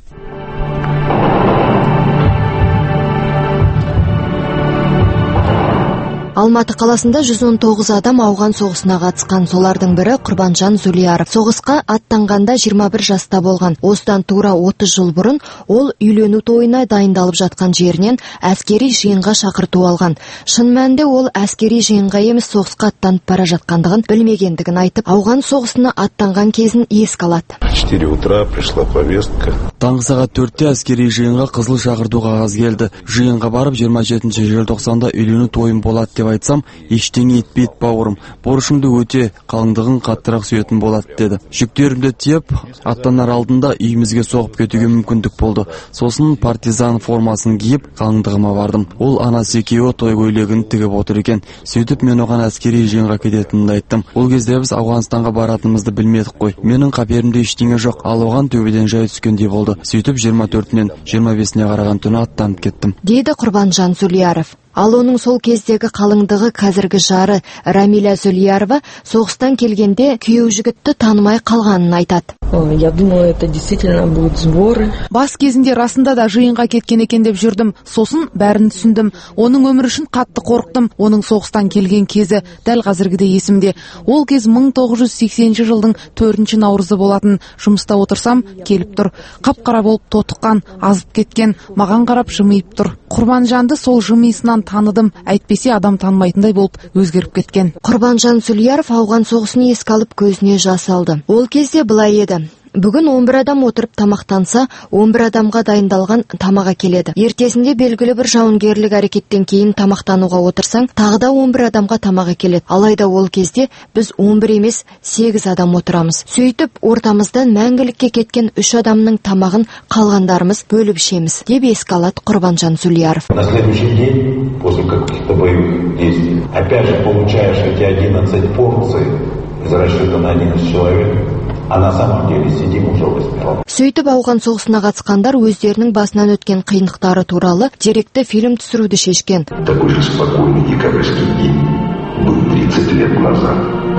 Алматы қаласында 119 адам ауған соғысына қатысқан. Солардың бірі Құрбанжан Зулияров. Соғысқа аттанғанда 21 жаста болған. Осыдан тура 30 жыл бұрын ол үйлену тойына дайындалып жатқан жерінен әскери жиынға шақырту алған. Шын мәнінде ол әскери жиынға емес соғысқа аттанып бара жатқандығын білмегендігін айтып, ауған соғысына аттанған кезін еске алады. 4 утра пришла повестка. Таңғы сағат 4-те әскери жиынға қызыл шақырту қағаз келді. Жиынға барып 27 желтоқсанда үйлену тойым болады деп айтсам, ештеңе етпейді бауырым. Борышыңды өте, қалыңдығын қаттырақ сүйетін болады деді. Жүктерімді тиеп, аттанар алдында үйімізге соғып кетуге мүмкіндік болды. Сосын партизан формасын киіп, қалыңдығыма бардым. Ол анасы екеуі той көйлегін тігіп отыр екен. Сөйтіп мен оған әскери жиынға кететінімді айттым. Ол кезде біз Ауғанстанға баратынымызды білмедік қой. Менің қаперімде ештеңе жоқ, ал оған төбеден жай түскендей болды. Сөйтіп 24-нен 25-не қараған түні аттанып кеттім. Дейді Құрбанжан Зулияров. Ал оның сол кездегі қалыңдығы қазіргі жары Рамиля Зулиярова соғыстан келгенде күйеу жігітті танымай қалғанын айтады. Я думала, это действительно будут сборы. Бас кезінде расында да жиынға кеткен екен деп жүрдім. Сосын бәрін түсіндім. Оның өмірі үшін қатты қорықтым. Оның соғыстан келген кезі дәл қазіргіде есімде. Ол кез 1980 жылдың 4 наурызы болатын. Жұмыста отырсам, келіп тұр. Қап-қара болып тотыққан, азып кеткен, маған қарап жымиып тұр. Құрбанжанды сол жымиысынан таныдым. Әйтпесе адам танымайтындай болып өзгеріп кеткен. Құрбанжан Зулияров ауған соғысын еске алып көзіне жас алды. Ол кезде былай еді. Бүгін 11 адам отырып тамақтанса, 11 адамға дайындалған тамаға келеді. Ертесінде белгілі бір жауынгерлік әрекеттен кейін тамақтануға отырсаң, тағы да 11 адамға тамағы келеді. Алайда ол кезде біз 11 емес 8 адам отырамыз. Сөйтіп, ортамыздан мәңгілікке кеткен 3 адамның тамағын қалғандарымыз бөліп ішеміз, деп еске алады Құрбанжан Зулияров. На следующий день, после каких-то боевых действий, опять же получаешь эти 11 порций, из расчета на 11 человек. А на самом деле сидим уже 8. Сөйтіп ауған соғысына қатысқандар өздерінің басынан өткен қиындықтары туралы деректі фильм түсіруді шешкен. Такой же спокойный декабрьский день был 30 лет назад.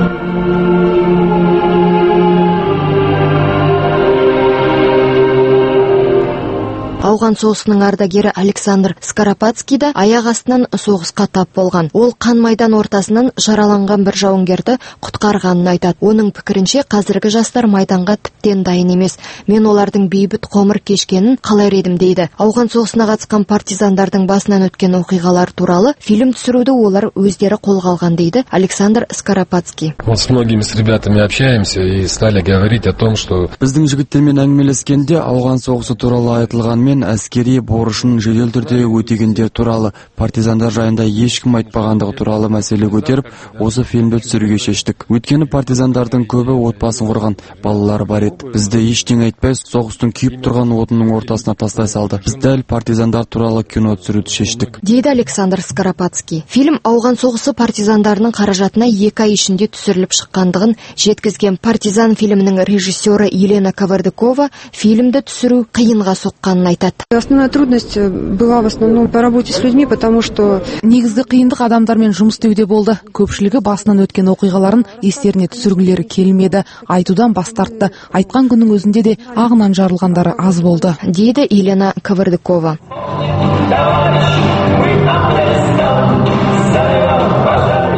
Ауған соғысының ардагері Александр Скоропадский да аяқ астынан соғысқа тап болған. Ол қан майдан ортасынан жараланған бір жауынгерді құтқарғанын айтады. Оның пікірінше қазіргі жастар майданға тіптен дайын емес. Мен олардың бейбіт ғұмыр кешкенін қалар едім дейді. Ауған соғысына қатысқан партизандардың басынан өткен оқиғалар туралы фильм түсіруді олар өздері қолға алған дейді Александр Скоропадский. Вот с многими с ребятами общаемся и стали говорить о том, что біздің жігіттермен әңгімелескенде ауған соғысы туралы айтылғанмен әскери борышын жедел түрде өтегендер туралы, партизандар жайында ешкім айтпағандығы туралы мәселе көтеріп, осы фильмді түсіруге шештік. Өйткені партизандардың көбі отбасын құрған, балалары бар еді. Бізді ештеңе айтпай, соғыстың күйіп тұрған отының ортасына тастай салды. Біз дәл партизандар туралы кино түсіруді шештік. Дейді Александр Скоропадский. Фильм ауған соғысы партизандарының қаражатына 2 ай ішінде түсіріліп шыққандығын жеткізген. Партизан фильмінің режиссері Елена Кавардыкова фильмді түсіру қиынға соққанын айтады. Основная трудность была в основном по работе с людьми, потому что негізгі қиындық адамдармен жұмыс істеуде болды. Көпшілігі басынан өткен оқиғаларын естеріне түсіргілері келмеді, айтудан бас тартты. Айтқан күннің өзінде де ағынан жарылғандары аз болды, дейді Елена Кавардыкова.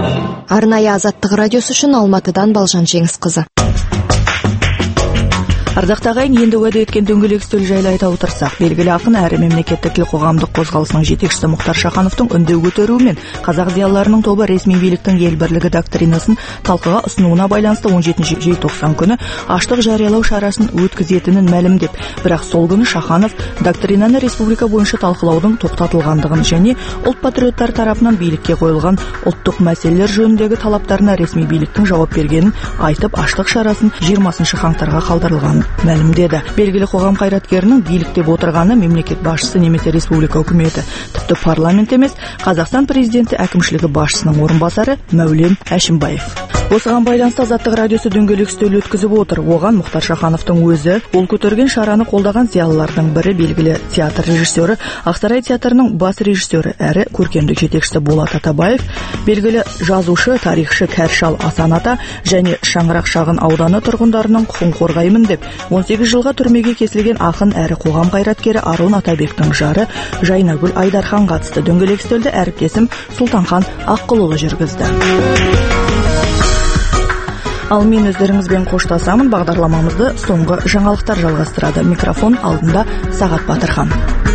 Арнайы Азаттық радиосы үшін Алматыдан Балжан Жеңісқызы. Ардақтағы ағайын, енді уәде еткен дөңгелек үстел жайлы айта отырсақ, белгілі ақын әрі мемлекеттік тіл қоғамдық қозғалысының жетекшісі Мұхтар Шахановтың үндеу көтеруімен қазақ зиялыларының тобы ресми биліктің ел бірлігі доктринасын талқыға ұсынуына байланысты 17 желтоқсан күні аштық жариялау шарасын өткізетінін мәлімдеп, бірақ сол күні Шаханов доктринаны республика бойынша талқылаудың тоқтатылғандығын және ұлт патриоттар тарапынан билікке қойылған ұлттық мәселелер жөніндегі талаптарына ресми биліктің жауап бергенін айтып, аштық шарасын 20 қаңтарға қалдырылғанын мәлімдеді. Белгілі қоғам қайраткерінің биліктеп отырғаны мемлекет басшысы немесе республика үкіметі, тіпті парламент емес, Қазақстан президенті әкімшілігі басшысының орынбасары Мәулен Әшімбаев. Осыған байланысты Азаттық радиосы дөңгелек үстел өткізіп отыр. Оған Мұхтар Шахановтың өзі, ол көтерген шараны қолдаған зиялылардың бірі белгілі театр режиссері, Ақсарай театрының бас режиссері әрі көркемдік жетекшісі Болат Атабаев, белгілі жазушы, тарихшы Кәршал Асан ата және Шаңырақ шағын ауданы тұрғындарының құқын қорғаймын деп 18 жылға түрмеге кесілген ақын әрі қоғам қайраткері Арон Атабектің жары Жайнагүл Айдархан қатысты. Дөңгелек үстелді әріптесім Сұлтанхан Аққұлұлы жүргізді. Ал мен өздеріңізбен қоштасамын. Бағдарламамызды соңғы жаңалықтар жалғастырады. Микрофон алдында Сағат Батырхан.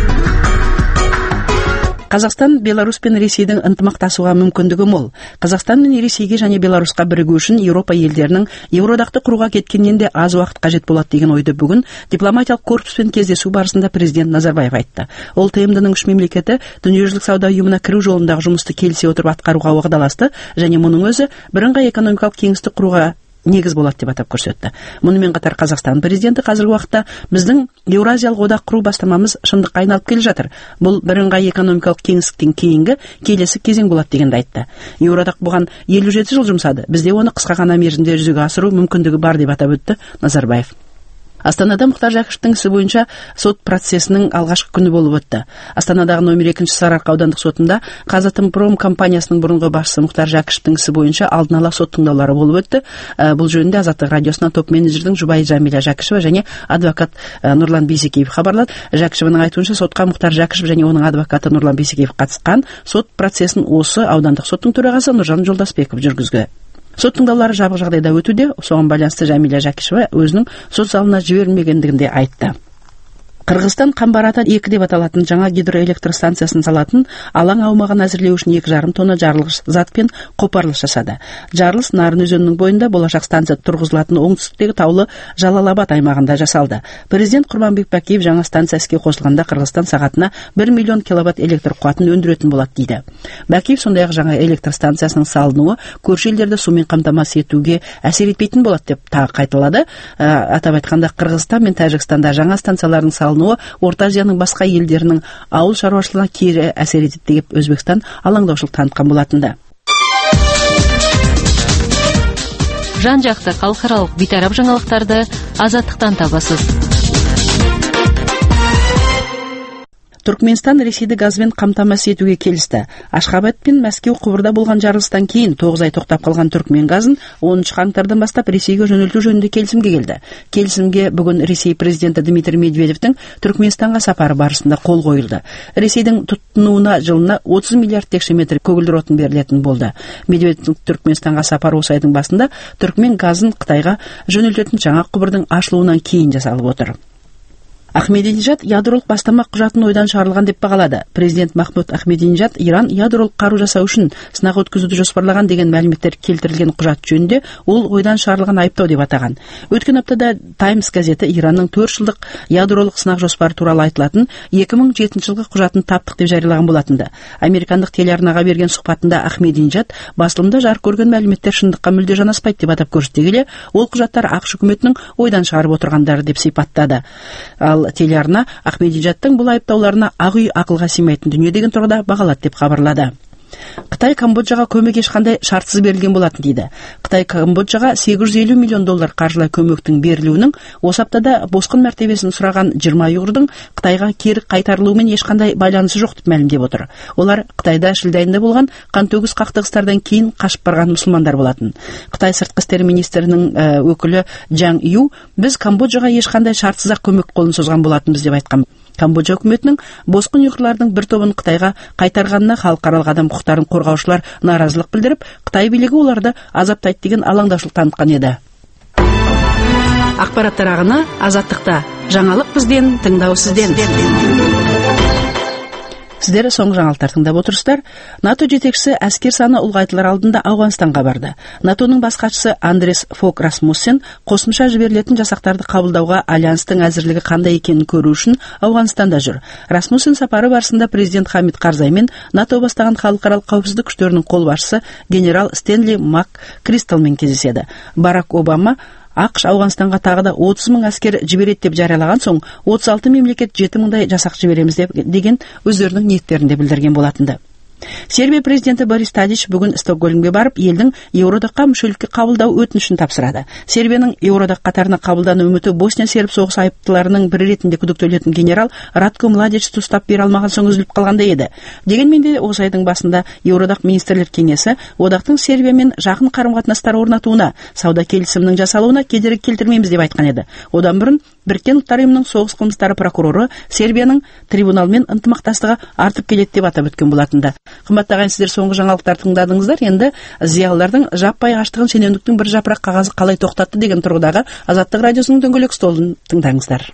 Қазақстан Беларусь пен Ресейдің ынтымақтасуға мүмкіндігі мол. Қазақстан мен Ресейге және Беларусьқа бірігу үшін Еуропа елдерінің Еуродақты құруға кеткеннен де аз уақыт қажет болады деген ойды бүгін дипломатиялық корпуспен кездесу барысында президент Назарбаев айтты. Ол ТМД-ның 3 мемлекеті дүниежүзілік сауда ұйымына кіру жолындағы жұмысты келісе отырып атқаруға уағдаласты және мұның өзі бірыңғай экономикалық кеңістік құруға негіз болады деп атап көрсетті. Мұнымен қатар Қазақстан президенті қазіргі уақытта біздің Еуразиялық одақ құру бастамамыз шындыққа айналып келе жатыр. Бұл бірыңғай экономикалық кеңістіктен кейінгі келесі кезең болады дегенді айтты. Еуроодақ бұған 57 жыл жұмсады. Бізде оны қысқа ғана мерзімде жүзеге асыру мүмкіндігі бар деп атап өтті Назарбаев. Астанада Мұхтар Жәкішевтің ісі бойынша сот процесінің алғашқы күні болып өтті. Астанадағы номер 2 Сарыарқа аудандық сотында Қазатомпром компаниясының бұрынғы басшысы Мұхтар Жәкішевтің ісі бойынша алдын ала сот тыңдаулары болып өтті. Бұл жөнінде Азаттық радиосына топ менеджердің жұбайы Жәмила Жәкішева және адвокат Нұрлан Бейсекеев хабарлады. Жәкішеваның айтуынша сотқа Мұхтар Жәкішев және оның адвокаты Нұрлан Бейсекеев қатысқан. Сот процесін осы аудандық соттың төрағасы Нұржан Жолдасбеков жүргізді. Сот тыңдаулары жабық жағдайда өтуде. Соған байланысты Жәмила Жәкішева өзінің сот залына жіберілмегендігін де айтты. Қырғызстан Қамбар-Ата 2 деп аталатын жаңа гидроэлектростанциясын салатын алаң аумағын әзірлеу үшін 2,5 тонна жарылғыш зат пен қопарылыс жасады. Жарылыс Нарын өзенінің бойында болашақ станция тұрғызылатын оңтүстіктегі таулы Жалал-Абад аймағында жасалды. Президент Құрманбек Бәкиев жаңа станция іске қосылғанда Қырғызстан сағатына 1 миллион киловатт электр қуатын өндіретін болады дейді. Бәкиев сондай-ақ жаңа электр станциясының салынуы көрші елдерді сумен қамтамасыз етуге әсер етпейтін болады деп тағы қайталады. Атап айтқанда Қырғызстан мен Тәжікстанда жаңа станциялардың салынуы Орта Азияның басқа елдерінің ауыл шаруашылығына кері әсер етеді деп Өзбекстан алаңдаушылық танытқан болатынды. Жан-жақты халықаралық бейтарап жаңалықтарды Азаттықтан табасыз. Түркменстан Ресейді газбен қамтамасыз етуге келісті. Ашхабад пен Мәскеу құбырда болған жарылыстан кейін 9 ай тоқтап қалған түркмен газын 10 қаңтардан бастап Ресейге жөнелту жөнінде келісімге келді. Келісімге бүгін Ресей президенті Дмитрий Медведевтің Түркменстанға сапары барысында қол қойылды. Ресейдің тұтынуына жылына 30 миллиард текше метр көгілдір отын берілетін болды. Медведевтің Түркменстанға сапары осы айдың басында түркмен газын Қытайға жөнелтетін жаңа құбырдың ашылуынан кейін жасалып отыр. Ахмединежад ядролық бастама құжатын ойдан шығарылған деп бағалады. Президент Махмуд Ахмединежад Иран ядролық қару жасау үшін сынақ өткізуді жоспарлаған деген мәліметтер келтірілген құжат жөнінде ол ойдан шығарылған айыптау деп атаған. Өткен аптада Таймс газеті Иранның 4 жылдық ядролық сынақ жоспары туралы айтылатын 2007 жылғы құжатын таптық деп жариялаған болатынды. Американдық телеарнаға берген сұхбатында Ахмединежад басылымда жарық көрген мәліметтер шындыққа мүлде жанаспайды деп атап көрсете келе, ол құжаттар ақш үкіметінің ойдан шығарып отырғандары деп сипаттады. Телеарна Ахмединежадтың бұл айыптауларына ақ үй ақылға сыймайтын дүние деген тұрғыда бағалады деп хабарлады. Қытай Камбоджаға көмек ешқандай шартсыз берілген болатын дейді. Қытай Камбоджаға $850 миллион қаржылай көмектің берілуінің осы аптада босқын мәртебесін сұраған 20 ұйғырдың Қытайға кері қайтарылуымен ешқандай байланысы жоқ деп мәлімдеп отыр. Олар Қытайда шілде айында болған қантөгіс қақтығыстардан кейін қашып барған мұсылмандар болатын. Қытай сыртқы істер министрінің өкілі Джан Ю біз Камбоджаға ешқандай шартсыз ақ көмек қолын созған болатынбыз деп айтқан. Камбоджа үкіметінің босқын ұйғырлардың бір тобын Қытайға қайтарғанына халықаралық адам құқықтарын қорғаушылар наразылық білдіріп, Қытай билігі оларды азаптайды деген алаңдаушылық танытқан еді. Ақпараттар ағыны Азаттықта. Жаңалық бізден, тыңдау сізден. Сіздер соңғы жаңалықтар тыңдап отырсыздар. НАТО жетекшісі әскер саны ұлғайтылар алдында Ауғанстанға барды. НАТОның бас хатшысы Андрес Фог Расмуссен қосымша жіберілетін жасақтарды қабылдауға альянстың әзірлігі қандай екенін көру үшін Ауғанстанда жүр. Расмуссен сапары барысында президент Хамид Карзай мен НАТО бастаған халықаралық қауіпсіздік күштерінің қолбасшысы генерал Стенли Мак Кристалмен кездеседі. Барак Обама ақш Ауғанстанға тағы да 30 мың әскер жібереді деп жариялаған соң 36 мемлекет 7 мыңдай жасақ жібереміз деген өздерінің ниеттерін де білдірген болатынды. Сербия президенті Борис Тадич бүгін Стокгольмге барып, елдің Еуроодаққа мүшелікке қабылдау өтінішін тапсырады. Сербияның Еуроодақ қатарына қабылдану үміті Босния серб соғыс айыптыларының бірі ретінде күдіктелетін генерал Ратко Младичті ұстап бере алмаған соң үзіліп қалғанда еді. Дегенмен де осы айдың басында Еуроодақ министрлер кеңесі одақтың Сербиямен жақын қарым-қатынастар орнатуына, сауда келісімінің жасалуына кедергі келтірмейміз деп айтқан еді. Одан бұрын Біріккен ұлттар ұйымының соғыс қылмыстары прокуроры Сербияның трибуналмен ынтымақтастығы артып келеді деп атап өткен болатынды. Қымбаттаған сіздер соңғы жаңалықтар тыңдадыңыздар. Енді зиялылардың жаппай аштығын шенеуніктің бір жапырақ қағазы қалай тоқтатты деген тұрғыдағы Азаттық радиосының дөңгелек столын тыңдаңыздар.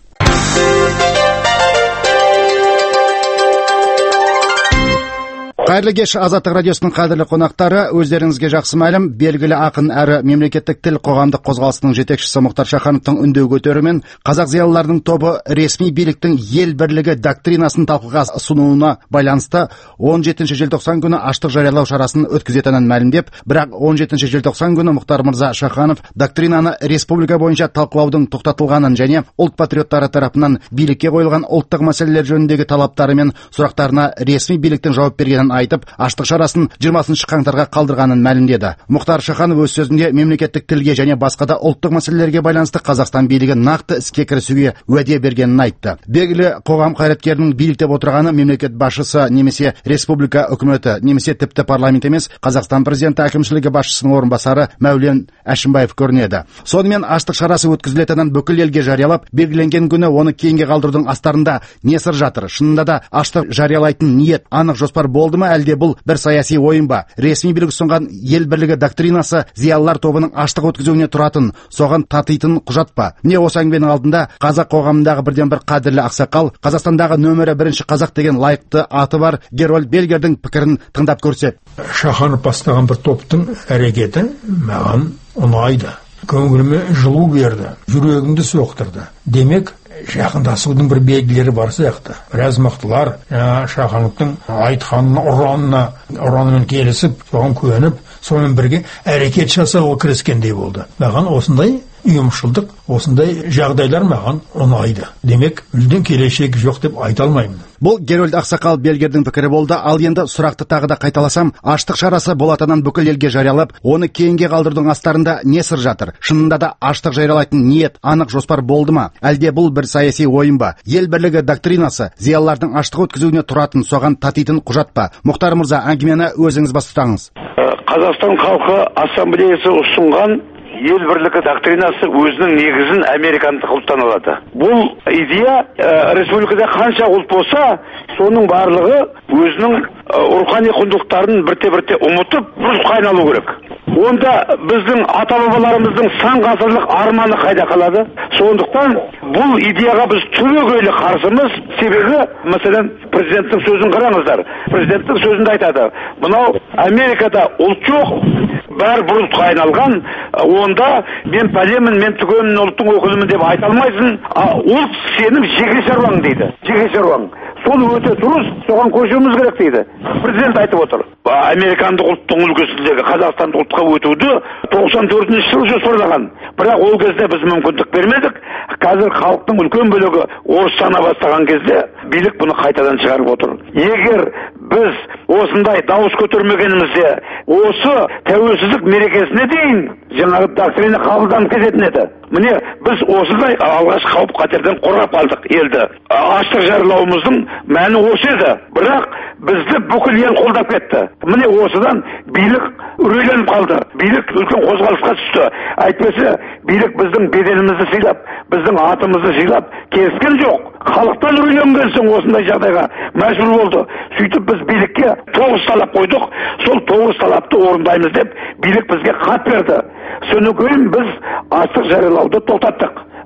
Қайырлы кеш, Азаттық радиосының қадірлі қонақтары, өздеріңізге жақсы мәлім, белгілі ақын әрі мемлекеттік тіл қоғамдық қозғалысының жетекшісі Мұхтар Шахановтың үндеу көтеруімен қазақ зиялыларының тобы ресми биліктің ел бірлігі доктринасын талқыға ұсынуына байланысты 17 желтоқсан күні аштық жариялау шарасын өткізетінін мәлімдеп, бірақ 17 желтоқсан күні Мұхтар мырза Шаханов доктринаны республика бойынша талқылаудың тоқтатылғанын және ұлт патриоттары тарапынан билікке қойылған ұлттық мәселелер жөніндегі талаптары мен сұрақтарына ресми биліктің жауап бергенін айтып, аштық шарасын 20 қаңтарға қалдырғанын мәлімдеді. Мұхтар Шаханов өз сөзінде мемлекеттік тілге және басқа да ұлттық мәселелерге байланысты Қазақстан билігі нақты іске кірісуге уәде бергенін айтты. Белгілі қоғам қайраткерінің биліктеп отырғаны мемлекет басшысы немесе республика үкіметі немесе тіпті парламент емес, Қазақстан президенті әкімшілігі басшысының орынбасары Мәулен Әшімбаев көрінеді. Сонымен аштық шарасы өткізілетінін бүкіл елге жариялап, белгіленген күні оны кейінге қалдырудың астарында не сыр жатыр? Шынында да аштық жариялайтын ниет, анық жоспар болды ма, әлде бұл бір саяси ойын ба? Ресми билік ұсынған ел бірлігі доктринасы зиялылар тобының аштық өткізуіне тұратын, соған татитын құжат па? Міне осы әңгіменің алдында қазақ қоғамындағы бірден бір қадірлі ақсақал, Қазақстандағы нөмірі 1 қазақ деген лайықты аты бар Герольд Бельгердің пікірін тыңдап көрсек. Шаханов бастаған бір топтың әрекеті маған ұнайды. Көңіліме жылу берді, жүрегімді соқтырды. Демек, жақындасудың бір белгілері бар сияқты. Біраз мықтылар Шахановтың айтқанына ұранымен келісіп, соған көніп, сонымен бірге әрекет жасауға кіріскендей болды. Маған осындай ұйымшылдық, осындай жағдайлар маған ұнайды. Демек, мүлдем келешегі жоқ деп айта алмаймын. Бұл Герольд ақсақал Бельгердің пікірі болды. Ал енді сұрақты тағы да қайталасам, аштық шарасы болатынын бүкіл елге жариялап, оны кейінге қалдырудың астарында не сыр жатыр? Шынында да аштық жариялайтын ниет, анық жоспар болды ма? Әлде бұл бір саяси ойын ба? Ел бірлігі доктринасы зиялылардың аштық өткізуіне тұратын, соған татитын құжат па? Мұхтар мырза, әңгімені өзіңіз бастаңыз. Қазақстан халқы ассамблеясы ұсынған ел бірлігі доктринасы өзінің негізін американдық ұлттан алады. Бұл идея республикада қанша ұлт болса, соның барлығы өзінің рухани құндылықтарын бірте-бірте ұмытып, бұрышқа айналу керек. Онда біздің ата-бабаларымыздың сан ғасырлық арманы қайда қалады? Сондықтан бұл идеяға біз түбегейлі қарсымыз. Себебі, мәселен, президенттің сөзін қараңыздар. Президенттің сөзінде айтады, мынау Америкада ұлт жоқ, бәрі бір ұлтқа айналған, онда мен пәлемін, мен түгенмін, ұлттың өкілімін деп айта алмайсың. Ұлт сенің жеке шаруаң дейді. Жеке шаруаң. Сол өте дұрыс, соған көшуіміз керек дейді. Президент айтып отыр. Американдық ұлттың үлгісіндегі Қазақстандық ұлтқа өтуді 94 жылы жоспарлаған. Бірақ ол кезде біз мүмкіндік бермедік. Қазір халықтың үлкен бөлігі орыстана бастаған кезде билік бұны қайтадан шығарып отыр. Егер біз осындай дауыс көтермегенімізде, осы тәуелсіздік мерекесіне дейін жаңағы доктрина қабылданып кететін еді. Міне біз осындай алғаш қауіп қатерден қорғап алдық елді. Аштық жариялауымыздың мәні осы еді. Бірақ бізді бүкіл ел қолдап кетті. Міне осыдан билік үрейленіп қалды. Билік үлкен қозғалысқа түсті. Әйтпесе билік біздің беделімізді сыйлап, біздің атымызды сыйлап келіскен жоқ. Халықтан үрейленген соң осындай жағдайға мәжбүр болды. Сөйтіп біз билікке 9 талап қойдық. Сол 9 талапты орындаймыз деп билік бізге хат берді. Содан кейін біз аштық жариялауды тоқтаттық.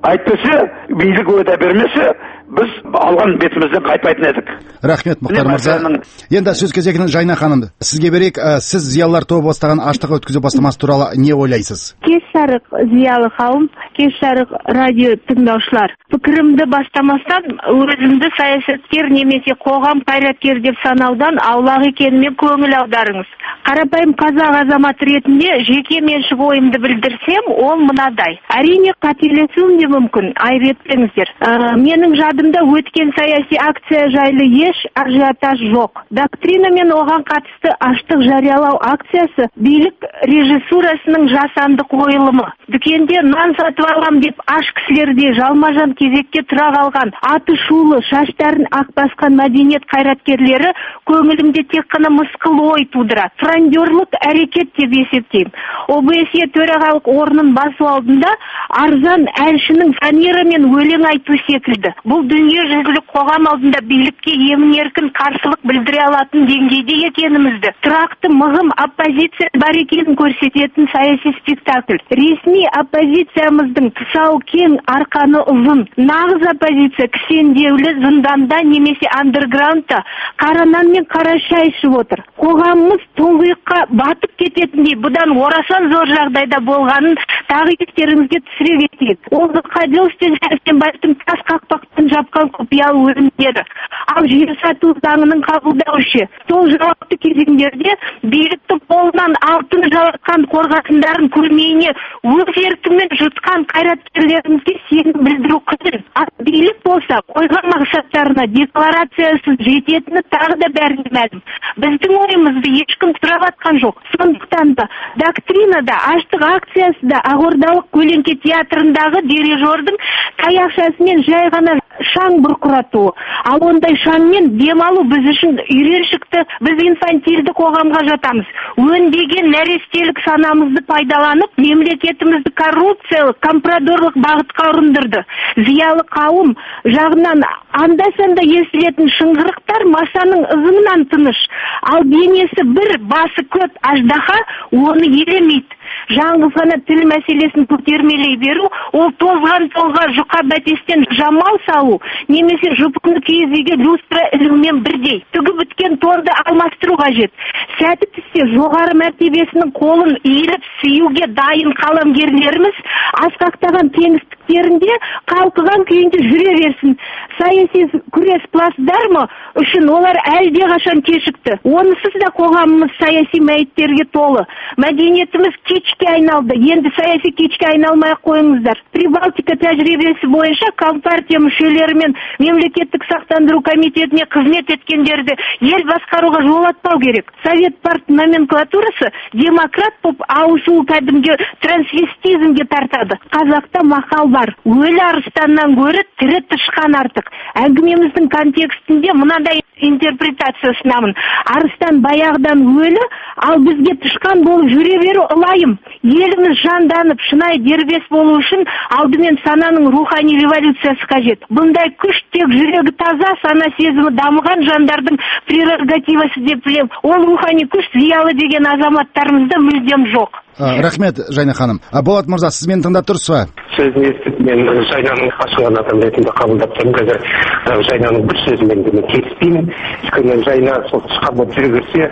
Әйтпесе, билік өте бермесе, біз алған бетімізден қайтпайтын едік. Рахмет, Мұхтар мырза. Енді сөз кезегін Жайна ханым, сізге берейік. Сіз зиялылар тобы бастаған аштық өткізу бастамасы туралы не ойлайсыз? Кеш жарық зиялы қауым, кеш жарық радио тыңдаушылар. Пікірімді бастамастан өзімді саясаткер немесе қоғам қайраткер деп санаудан аулақ екеніме көңіл аударыңыз. Қарапайым қазақ азаматы ретінде жеке меншік ойымды білдірсем, ол мынадай. Әрине қателесуім де мүмкін, айып етпеңіздер. Менің жадымда өткен саяси акция жайлы еш ажиотаж жоқ. Доктрина мен оған қатысты аштық жариялау акциясы билік режиссурасының жасанды қойылымы. Дүкенде нан сатып алам деп аш кісілерде жалмажан кезекке тұра қалған аты шулы, шаштарын ақ басқан мәдениет қайраткерлері көңілімде тек қана мысқыл ой тудырады. Франдерлік әрекет деп есептеймін. ОБСЕ төрағалық орнын басу алдында арзан әншінің фанера мен өлең айту секілді. Бұл дүниежүзілік қоғам алдында билікке емін-еркін қарсылық білдіре алатын деңгейде екенімізді, тұрақты мығым оппозиция бар екенін көрсететін саяси спектакль. Ресми оппозициямыздың тұсауы кең, арқаны ұзын. Нағыз оппозиция кісендеулі зынданда немесе андерграундта қара нан мен қара шай ішіп отыр. Қоғамымыз тұңғиыққа батып кететіндей бұдан орасан зор жағдайда болғанын тағы естеріңізге түсіре кетейік. Ол Қаділов пен Сәрсенбаевтың тас қақпақтан жапқан құпиялы өлімдері. Ал жер сату заңының қабылдаушы. Сол жауапты кезеңдерде билікті қолынан алтын жалатқан қорғасындарын көрмейіне өз еркімен жұтқан қайраткерлерімізге сенім білдіру қиын. Билік болса қойған мақсаттарына декларациясыз жететіні тағы да бәріне мәлім. Біздің ойымызды ешкім сұрап атқан жоқ. Сондықтан да доктринада, аштық акциясы да Ақордалық Көлеңке театрындағы дирижердің таяқшасымен жай ғана шаң бұрқыратуы. Ал ондай шаңмен демалу біз үшін үйреншікті, біз инфантильді қоғамға жатамыз. Өнбеген нәрестелік санамызды пайдаланып, мемлекетімізді коррупциялық, компрадорлық бағытқа ұрындырды. Зиялы қауым жағынан анда-санда естілетін шыңғырықтар масаның ызыңынан тыныш. Ал денесі бір, басы көп аждаһа оны елемейді. Жаңғыз ғана тіл мәселесін көтермелей беру, ол тозған толға жұқа бәтестен жамау салу, немесе жұпыны киіз үйге люстра ілумен бірдей. Түгі біткен торды алмастыру қажет. Сәті түссе жоғары мәртебесінің қолын иіліп сүюге дайын қаламгерлеріміз асқақтаған кеңістіктерінде қалқыған күйінде жүре берсін. Саяси күрес плацдармы үшін олар әлде қашан кешікті. Онысыз да қоғамымыз саяси мәйіттерге толы. Мәдениетіміз кешке айналды. Енді саяси кешке айналмай қойыңыздар. Прибалтика тәжірибесі бойынша Компартия мүшелері мен мемлекеттік сақтандыру комитетіне қызмет еткендерді ел басқаруға жолатпау керек. Совет парт номенклатурасы демократ боп ауысуы кәдімгі трансвестизмге тартады. Қазақта мақал бар. Өлі арыстаннан гөрі тірі тышқан артық. Әңгімеміздің контекстінде мынадай интерпретация ұсынамын. Арыстан баяғыдан өлі, ал бізге тышқан болып жүре беру ылайым. Еліміз жанданып, шынай дербес болу үшін алдымен сананың рухани революциясы қажет. Бұндай күш тек жүрегі таза, сана сезімі дамыған жандардың прерогативасы деп білем. Ол рухани күш зиялы деген азаматтарымызда мүлдем жоқ. Рахмет, Жайна ханым. Болат мырза, сіз мені тыңдап тұрсыз ба? Сөзін естіп, мен Жайнаның ашылған адам ретінде қабылдап тұрмын. Қазір Жайнаның бір сөзімен де мен келіспеймін. Өйткені Жайна сол тышқан болып жүре берсе,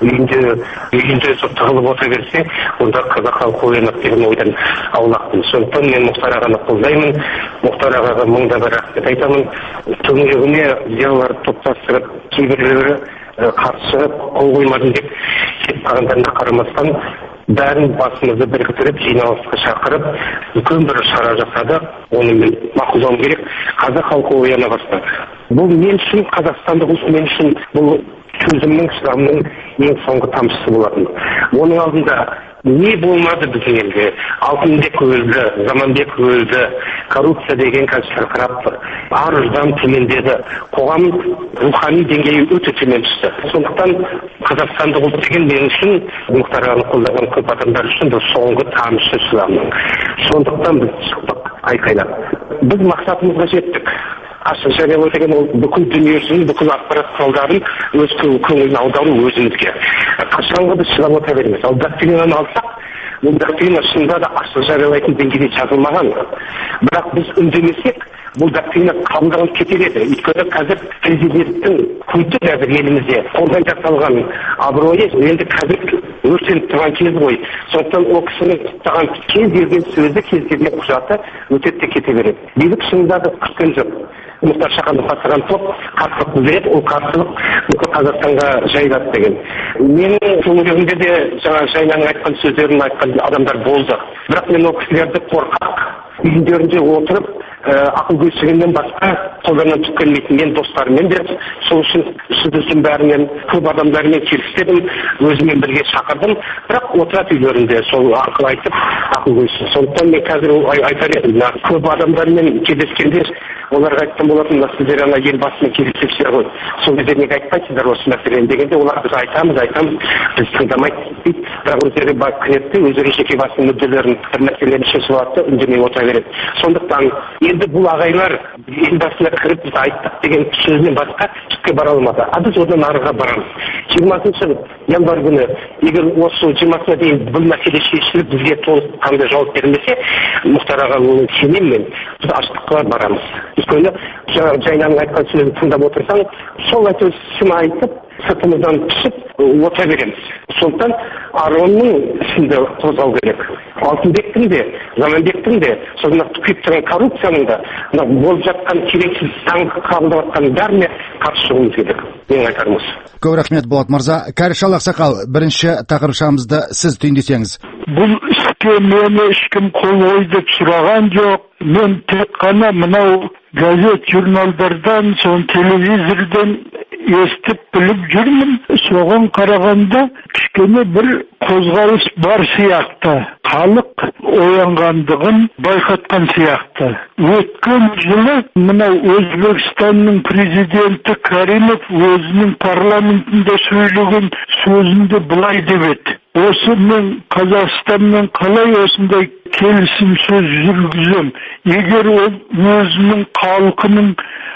үйінде сол тығылып отыра берсе, онда қазақ халқы оянады деген ойдан аулақпын. Сондықтан мен Мұхтар ағаны қолдаймын. Мұхтар ағаға мыңда бір рахмет айтамын. Төңірегіне зиялыларды топтастырып, кейбіреулері қарсы шығып, қол қоймадым деп кетіп қалғандарына қарамастан бәрін басымызды біріктіріп, жиналысқа шақырып, үлкен бір шара жасадық. Оны мен мақұлдауым керек. Қазақ халқы ояна бастады. Бұл мен үшін, қазақстандық ұлт мен үшін бұл төзімнің, шыдамның ең соңғы тамшысы болатын. Оның алдында не болмады біздің елде? Алтынбек өлді, Заманбек өлді, коррупция деген қазір шырқырап тұр. Ар-ұждан төмендеді. Қоғам рухани деңгейі өте төмен түсті. Сондықтан қазақстандық ұлт деген мен үшін, Мұхтар ағаны қолдаған көп адамдар үшін бұл соңғы тамшы шыдамның. Сондықтан біз шықтық айқайлап. Біз мақсатымызға жеттік. Ашық жариялау деген ол бүкіл дүниесінің, бүкіл ақпарат құралдарын өз көңілін аудару өзімізге. Қашанғы біз шыдап отыра береміз. Ал доктринаны алсақ, бұл доктрина шынында да ашық жариялайтын деңгейде жазылмаған. Бірақ біз үндемесек, бұл доктрина қабылданып кетер еді. Өйткені қазір президенттің культі қазір елімізде қолдан жасалған абыройы енді қазір өртеніп тұрған кез ғой. Сондықтан ол кісінің құптаған кез келген сөзі, кез келген құжаты өтеді де кете береді. Билік шынында да күткен жоқ. Мұхтар Шаханов бастаған топ қарсылық білдіреді, ол қарсылық бүкіл Қазақстанға жайылады деген. Менің көңілімде де жаңа Жайнаның айтқан сөздерін айтқан адамдар болды. Бірақ мен ол кісілерді қорқақ үйіндерінде отырып ақыл көздегеннен басқа қолдарынан түк келмейтін. Мен достарыммен де сол үшін сөздің бәрінен көп адамдармен келіспедім, өзімен бірге шақырдым. Бірақ отырады үйлерінде сол ақыл айтып ақыл көзсін. Сондықтан мен қазір айтар едім, көп адамдармен кездескенде оларға айтқан болатын, сіздер ана елбасымен келіспекшілер ғой. Сол кезде неге айтпайсыздар осы мәселені дегенде, олар біз айтамыз, біз тыңдамайды дейді. Бірақ өздері кінетті, өздері жеке басының мүдделерін, бір мәселені шешіп алады, үндемей отыра береді. Сондықтан енді бұл ағайлар елбасына кіріп біз айттық деген сөзінен басқа түкке бара алмады. Біз одан арыға барамыз. 20 январь күні егер осы 20-сына дейін бұл мәселе шешіліп бізге толыққанды жауап берілмесе, Мұхтар аға сенемін мен, біз аштыққа барамыз. Өйткені Жайнаның айтқан сөзін тыңдап отырсаң, сол сын айтып, сыртымыздан түсіп отыра береміз. Сондықтан Аронның ісінде қозғау керек. Алтынбектің де, Заманбектің де, содан күйіп тұрған коррупцияның да, болып жатқан керексіз заң қабылдап жатқан бәріне қарсы шығуымыз керек. Менің айтарымыз. Көп рахмет, Болат мырза. Кәрішал Ақсақал, бірінші тақырыбымызды сіз түйіндесеңіз. Бұл іске мені ешкім қол қой деп сұраған жоқ. Мен тек қана мынау газет журналдардан, сон телевизордан естіп біліп жүрмін. Соған қарағанда кішкене бір қозғалыс бар сияқты. Халық оянғандығын байқатқан сияқты. Өткен жылы мынау Өзбекстанның президенті Каримов өзінің парламентінде сөйлеген сөзінде былай деп еді. Осы мен Қазақстанмен қалай осындай келісім сөз жүргізем. Егер ол өзінің халқының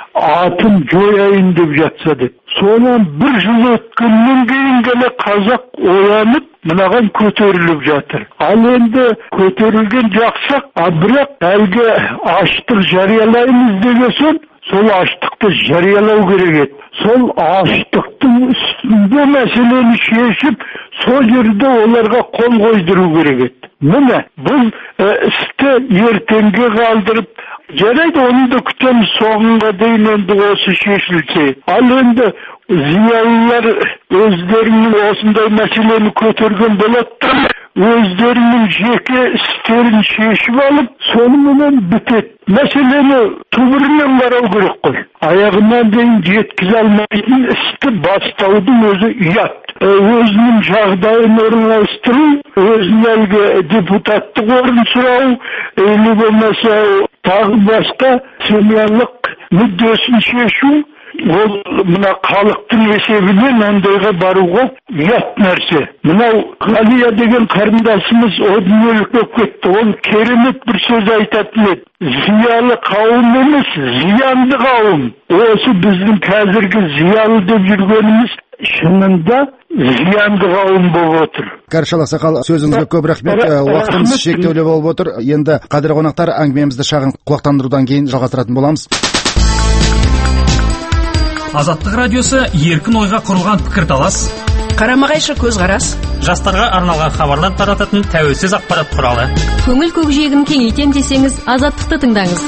атын жояйын деп жатса деп. Сонан бір жыл өткеннен кейін келе қазақ оянып, мынаған көтеріліп жатыр. Ал енді көтерілген жақсақ, бірақ әлгі аштық жариялаймыз деген соң, сол аштықты жариялау керек еді. Сол аштықтың үстінде мәселені шешіп, сол жерде оларға қол қойдыру керек еді. Міне, бұл істі ертеңге қалдырып, жарайды, оны да күтеміз соңына дейін енді осы шешілсе. Ал енді зиялылар өздерінің осындай мәселені көтерген болады, өздерінің жеке істерін шешіп алып, сонымен бітеді. Мәселені түбірінен қарау керек қой. Аяғынан дейін жеткізе алмайтын істі бастаудың өзі ұят. Өзінің жағдайын орналастыру, өзінің әлгі депутаттық орын сұрау, или болмаса тағы басқа семьялық мүддесін шешу, ол мына халықтың есебінен ондайға баруға ұят нәрсе. Мынау Ғалия деген қарындасымыз о дүниелік болып кетті. Ол керемет бір сөз айтатын еді. Зиялы қауым емес, зиянды қауым. Осы біздің қазіргі зиялы деп жүргеніміз шынында зиянды қауым болып отыр. Кәрішал Ақсақал, сөзіңізге көп рахмет. Уақытымыз шектеулі болып отыр. Енді қадірлі қонақтар, әңгімемізді шағын құлақтандырудан кейін жалғастыратын боламыз. Азаттық радиосы еркін ойға құрылған пікірталас, қарама-қайшы көзқарас, жастарға арналған хабарлар тарататын тәуелсіз ақпарат құралы. Көңіл көкжиегін кеңейтем десеңіз, Азаттықты тыңдаңыз.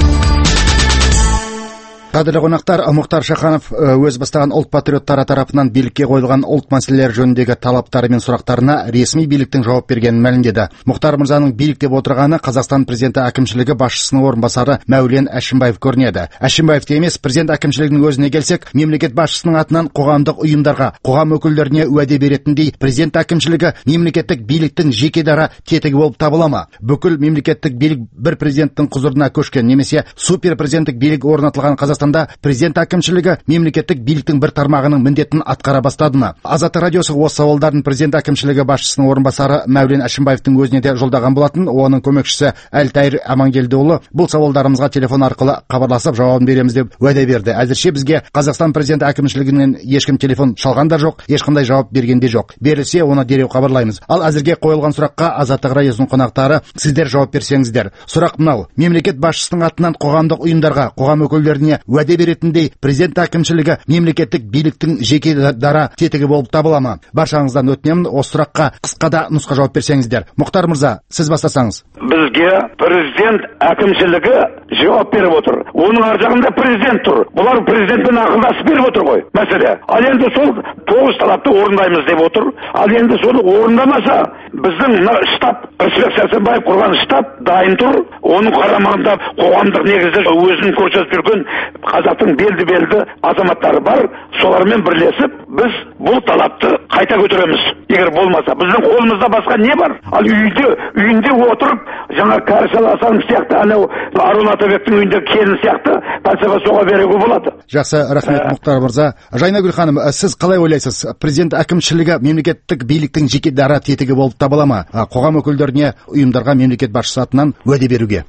Қадірлі қонақтар, Мұхтар Шаханов өз бастаған ұлт патриоттары тарапынан билікке қойылған ұлт мәселелері жөніндегі талаптары мен сұрақтарына ресми биліктің жауап бергенін мәлімдеді. Мұхтар мырзаның билік деп отырғаны Қазақстан президенті әкімшілігі басшысының орынбасары Мәулен Әшімбаев көрінеді. Әшімбаев те емес, президент әкімшілігінің өзіне келсек, мемлекет басшысының атынан қоғамдық ұйымдарға, қоғам өкілдеріне уәде беретіндей, президент әкімшілігі мемлекеттік биліктің жеке дара тетігі болып табыла ма? Бүкіл мемлекеттік билік бір президенттің құзырына көшкен немесе супер президенттік билік орнатылған Қазақстан Қазақстанда президент әкімшілігі мемлекеттік биліктің бір тармағының міндетін атқара бастады ма? Азаттық радиосы осы сауалдарын президент әкімшілігі басшысының орынбасары Мәулен Әшімбаевтың өзіне де жолдаған болатын. Оның көмекшісі Әлтайыр Амангелдіұлы бұл сауалдарымызға телефон арқылы хабарласып жауабын береміз деп уәде берді. Әзірше бізге Қазақстан президент әкімшілігінен ешкім телефон шалған да жоқ, ешқандай жауап берген де жоқ. Берілсе, оны дереу хабарлаймыз. Ал әзірге қойылған сұраққа Азаттық радиосының қонақтары сіздер жауап берсеңіздер. Сұрақ мынау: мемлекет басшысының атынан қоғамдық ұйымдарға, қоғам өкілдеріне уәде беретіндей президент әкімшілігі мемлекеттік биліктің жеке дара тетігі болып табыла ма? Баршаңыздан өтінемін, осы сұраққа қысқа нұсқа жауап берсеңіздер. Мұхтар мырза, сіз бастасаңыз. Бізге президент әкімшілігі жауап беріп отыр. Оның ар жағында президент тұр. Бұлар президентпен ақылдасып беріп отыр ғой. Мәселе. Ал енді сол 9 талапты орындаймыз деп отыр. Ал енді соны орындамаса, біздің штаб, Рысбек Сәрсенбаев құрған штаб дайын тұр. Оның қарамағында қоғамдық негізде өзін көрсетіп жүрген қазақтың белді азаматтары бар. Солармен бірлесіп, біз бұл талапты қайта көтереміз. Егер болмаса, біздің қолымызда басқа не бар? Ал үйінде отырып, жаңа Кәршал Асан сияқты, анау Арун Атабектің үйінде келін сияқты пәлсапа соға беруге болады. Жақсы, рахмет Мұхтар мырза. Жайнагүл ханым, сіз қалай ойлайсыз? Президент әкімшілігі мемлекеттік биліктің жеке дара тетігі болып табыла ма? Қоғам өкілдеріне, ұйымдарға мемлекет басшысы атынан уәде беруге?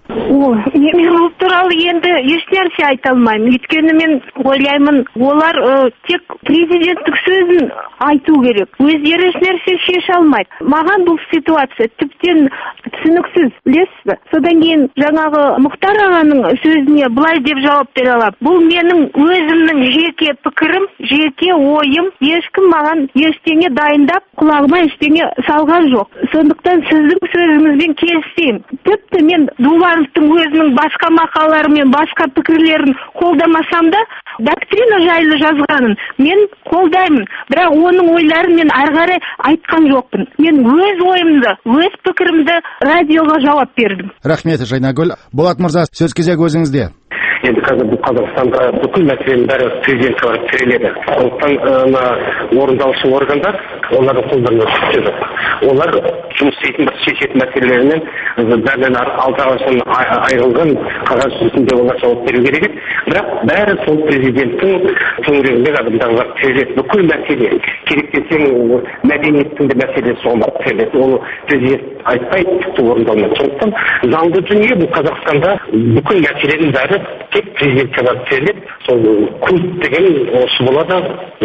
Мен ол туралы енді ешнәрсе айта алмаймын. Өйткені мен ойлаймын, олар тек президенттік сөзін айту керек. Өздері ешнәрсе шеше алмайды. Маған бұл ситуация тіптен түсініксіз, білесіз бе? Содан кейін жаңағы Мұхтар ағаның сөзіне былай деп жауап бере аламын. Бұл менің өзімнің жеке пікірім, жеке ойым. Ешкім маған ештеңе дайындап, құлағыма ештеңе салған жоқ. Сондықтан сіздің сөзіңізбен келісемін. Тіпті мен Дуваровтың өзінің басқа мақалалары мен басқа пікірлерін қолдамасам да, доктрина жайлы жазғанын мен қолдаймын. Бірақ оның ойларын мен ары қарай айтқан жоқпын. Мен өз ойымды, өз пікірімді радиоға жауап бердім. Рахмет, Жайнагүл. Болат мырза, сөз кезегі өзіңізде. Енді қазір бұл Қазақстанда бүкіл мәселенің бәрі президентке барып тіреледі. Сондықтан орындаушы органдар олардың қолдарында күші жоқ. Олар жұмыс істейтін шешетін мәселелерінен бәрінен алдағашын айырылған қағаз жүзінде олар жауап беру керек еді. Бірақ бәрі сол президенттің төңірегінде адамдарға тіреледі. Бүкіл мәселе керек десең мәдениеттің де мәселесі олар тіреледі. Ол президент айтпай тіпті орындалмайды. Сондықтан заңды дүние бұл Қазақстанда бүкіл мәселенің бәрі тек президентке барып тіреледі. Сол культ деген осы болады.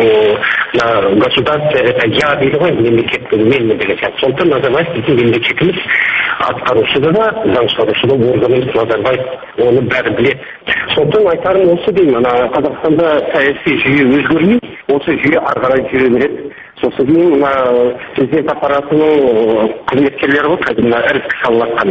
Государство это я дейді ғой, мемлекет мен деген сияқты. Сондықтан Назарбаев біздің мемлекетіміз, атқарушыда да, заң шығарушыда органымыз Назарбаев оны бәрі біледі. Сондықтан айтарым осы деймін, Қазақстанда саяси жүйе өзгермей, осы жүйе ары қарай жүре береді. Сосын кейін президент аппаратының қызметкерлері ғой, қазір іріткі салыватқан.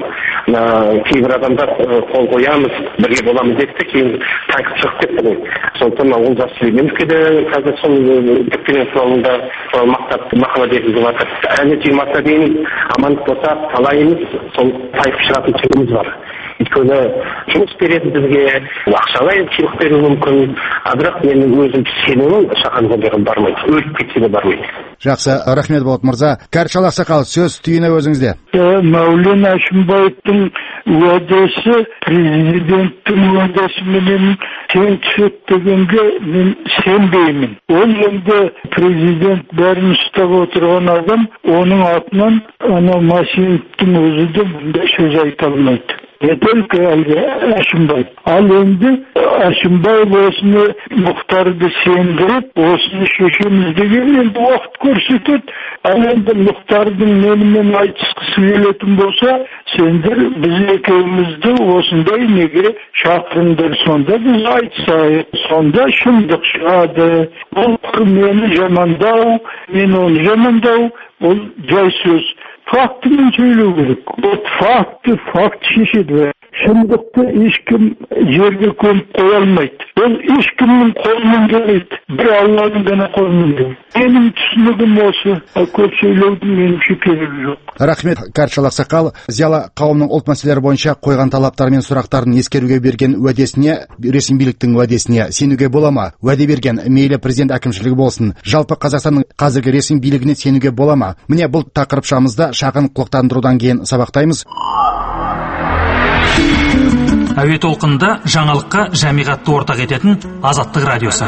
Кейбір адамдар қол қоямыз, бірге боламыз деді, кейін тайқып шығып кетті ғой. Сондықтан Олжас Сүлейменовке де қазір сол доктрина туралында мақтап мақала беріліп жатыр. Әлі 20-ға дейін амандық болса, талайымыз сол тайқып шығатын түріміз бар. Өйткені жұмыс береді бізге, ақшалай сыйлық беруі мүмкін, бірақ менің өзім сенімім шақанға беріп бармайды, өліп кетсе де бармайды. Жақсы, рахмет Болат мырза. Кәршал Ақсақал, сөз түйіні өзіңізде. Мәулен Әшімбаевтың уәдесі президенттің уәдесіменен тең түседі дегенге мен сенбеймін. Ол енді президент бәрін ұстап отырған адам, оның атынан Масиновтың өзі де бұндай сөз айта алмайды. Не только Әшімбаев. Ал енді Әшімбаев осыны Мұхтарды сендіріп, осыны шешеміз деген енді уақыт көрсетеді. Ал енді Мұхтардың менімен айтысқысы келетін болса, сендер біз екеумізді осындай неге шақырыңдар, сонда біз айтысайық. Сонда шындық шығады. Ол мені жамандау, мен оны жамандау, ол жай сөз. Фактымен сөйлеу керек. Вот факт шешеді. Шындықты ешкім жерге көміп қоя алмайды. Ол ешкімнің қолынан келмейді. Бір Алланың ғана қолынан келеді. Менің түсінігім осы. Көп сөйлеудің меніңше керегі жоқ. Рахмет, Кәршал Ақсақал. Зиялы қауымның ұлт мәселелері бойынша қойған талаптары мен сұрақтарын ескеруге берген уәдесіне, ресми биліктің уәдесіне сенуге бола ма? Уәде берген мейлі президент әкімшілігі болсын, жалпы Қазақстанның қазіргі ресми билігіне сенуге бола ма? Міне бұл тақырыпшамызда шағын құлақтандырудан кейін сабақтаймыз. әуе толқынында жаңалыққа жамиғатты ортақ ететін Азаттық радиосы.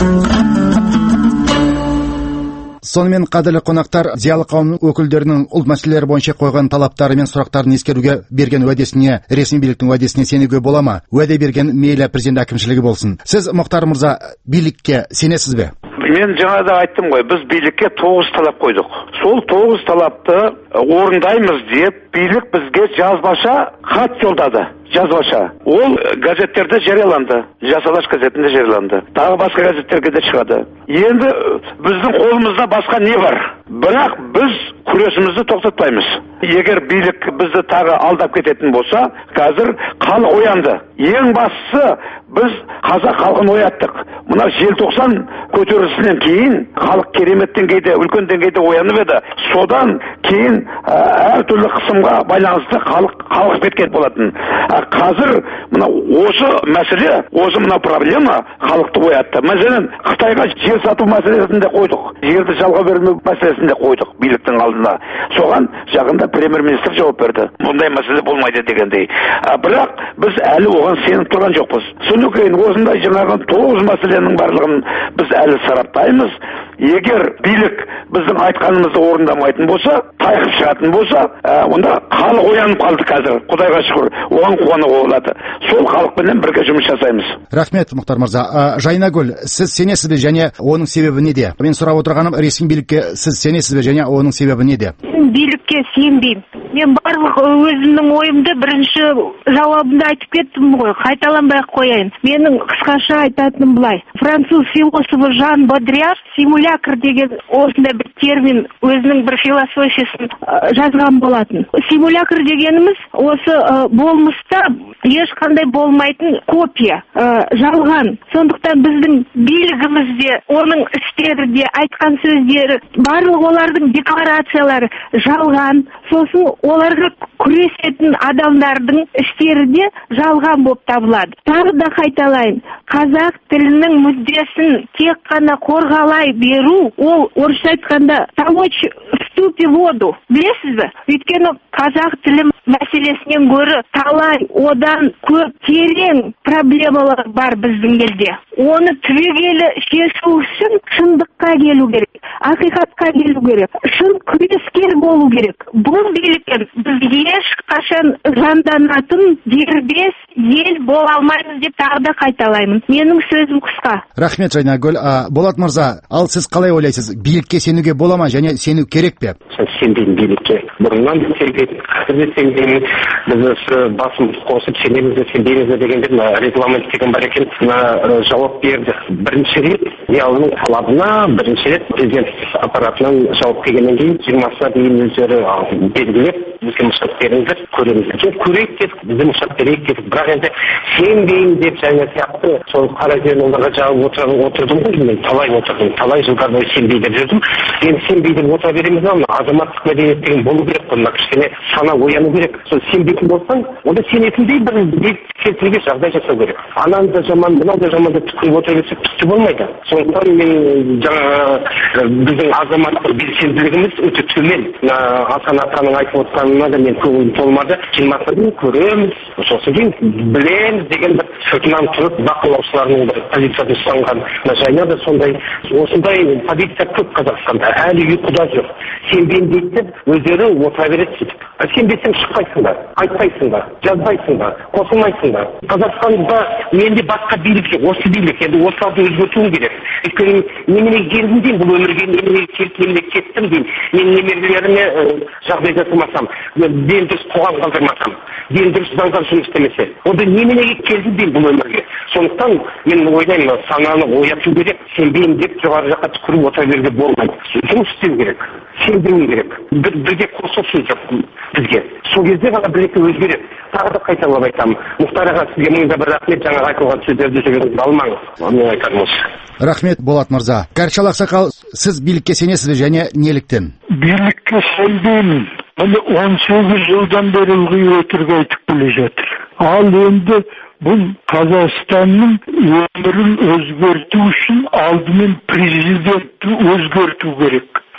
Сонымен қадірлі қонақтар, зиялы қауым өкілдерінің ұлт мәселелері бойынша қойған талаптары мен сұрақтарын ескеруге берген уәдесіне, ресми биліктің уәдесіне сенуге бола ма? Уәде берген мейлі президент әкімшілігі болсын. Сіз, Мұхтар мырза, билікке сенесіз бе? Мен жаңада айттым ғой, біз билікке 9 талап қойдық. Сол 9 талапты орындаймыз деп, билік бізге жазбаша хат жолдады. Жазбаша. Ол газеттерде жарияланды. Жасалаш газетінде жарияланды. Тағы басқа газеттерге де шығады. Енді біздің қолымызда басқа не бар? Бірақ біз күресімізді тоқтатпаймыз. Егер билік бізді тағы алдап кететін болса, қазір халық оянды. Ең бастысы біз қазақ халқын ояттық. Мына желтоқсан көтерілісінен кейін халық керемет деңгейде, үлкен деңгейде оянып еді. Содан кейін әртүрлі қысымға байланысты халық кеткен болатын. Қазір мына осы мәселе, осы мына проблема халықты оятты. Мәселен, Қытайға жер сату мәселесінде қойдық. Жерді жалға бермеу мәселесінде қойдық биліктің алдына. Соған жақында премьер-министр жауап берді. Бұндай мәселе болмайды дегендей. Бірақ біз әлі оған сеніп тұрған жоқпыз. Содан кейін осындай жаңағы 9 мәселенің барлығын біз әлі сараптаймыз. Егер билік біздің айтқанымызды орындамайтын болса, тайқып шығатын болса, онда халық оянып қалды қазір. Құдайға шүкір, оған қуануға болады. Сол халықпенен бірге жұмыс жасаймыз. Рахмет, Мұхтар мырза. Жайнагүл, сіз сенесіз бе және оның себебі неде? Мен сұрап отырғаным, ресми билікке сіз сенесіз бе және оның себебі неде? Билікке сенбеймін. Мен барлық өзімнің ойымды бірінші жауабында айтып кеттім ғой, қайталанбай қояйын. Менің қысқаша айтатыным былай. Француз философы Жан Бодрияр симулякр деген осындай бір термин өзінің бір философиясын жазған болатын. Симулякр дегеніміз осы болмыста ешқандай болмайтын копия, жалған. Сондықтан біздің билігімізде, оның істері де, айтқан сөздері, барлық олардың декларациялары жалған. Сосын оларға күресетін адамдардың істері де жалған болып табылады. Тағы да қайталайын, қазақ тілінің мүддесін тек қана қорғалай беру, ол орысша айтқанда помочь в ступе воду. Білесіз бе? Өйткені қазақ тілі мәселесінен гөрі талай одан көп терең проблемалар бар біздің елде. Оны түбегейлі шешу үшін шындыққа келу керек, ақиқатқа келу керек, шын күрескер болу керек. Бұл биліктен біз ешқашан жанданатын дербес ел бола алмаймыз деп тағы да қайталаймын. Менің сөзім қысқа. Рахмет, Жайнагүл. Болат мырза, ал сіз қалай ойлайсыз? Билікке сенуге бола ма және сену керек пе? Сенбеймін билікке. Бұрыннан сенбеймін, қазір де сенбеймін. Біз басымыз қосып сенеміз де сенбейміз де дегенде регламент деген бар екен. Жауап берді. Бірінші рет зиялының талабына бірінші рет президент аппаратынан жауап келгеннен кейін 20-сына дейін өздері белгілеп бізге мұршат беріңіздер, көреміз. Көрейік дедік, бізде мұршат берейік дедік. Бірақ енді сенбеймін деп және сияқты сол қара жерін оларға жауып отырдым ғой. Мен талай отырдым, талай жылдар бойы сенбей деп жүрдім. Енді сенбей деп отыра береміз ау, азаматтық мәдениет деген болу керек қой, кішкене сана ояну керек. Сол сенбейтін болсаң, онда сенетіндей бір келтіруге жағдай жасау керек. Ананы да жаман, мынау да жаман деп түкіріп отыра берсек түкті болмайды. Сондықтан мен жаңа біздің азаматтық белсенділігіміз өте төмен. Асан атаның айтып отқанына да мен көңілім толмады. 20-сына көреміз, сосын кейін білеміз деген бір сыртынан тұрып бақылаушылардың бір позициясын ұстанған. Жайна да сондай, осындай позиция көп Қазақстанда. Әлі ұйқыда жоқ. Сенбеймін дейді, өздері отыра береді сөйтіп. Сенбесең шықпайсыңдар, айтпайсыңдар, жазбайсыңдар, қосылмайсыңдар. Қазақстанда менде басқа билік жоқ, осы билік. Енді осыларды өзгертуім керек. Өйткені неменеге келдім деймін, бұл өмірге неменеге кеттім деймін. Мен немерелеріме жағдай жасамасам, дені дұрыс қоғам қалдырмасам, дені дұрыс заңдар жұмыс істемесе, онда неменеге келдім деймін бұл өмірге. Сондықтан мен ойлаймын, сананы ояту керек, сенбеймін деп жоғары жаққа түкіріп отыра беруге болмайды. Жұмыс істеу керек, сенбеу керек. Бірге қосылсын бізге. Сол кезде ғана білекті өзгереді. Тағы да қайталап айтамын. Мұхтар аға, сізге мыңда бір рахмет, жаңа айтылған сөздерді сөйлеуіңізді алмаңыз. Мен айтарым осы. Рахмет, Болат мырза. Кәршал ақсақал, сіз билікке сенесіз бе және неліктен? Билікке сенбеймін. Міне 18 жылдан бері ылғи өтірік айтып келе жатыр. Ал енді бұл Қазақстанның өмірін өзгерту үшін алдымен президентті өзгерту керек.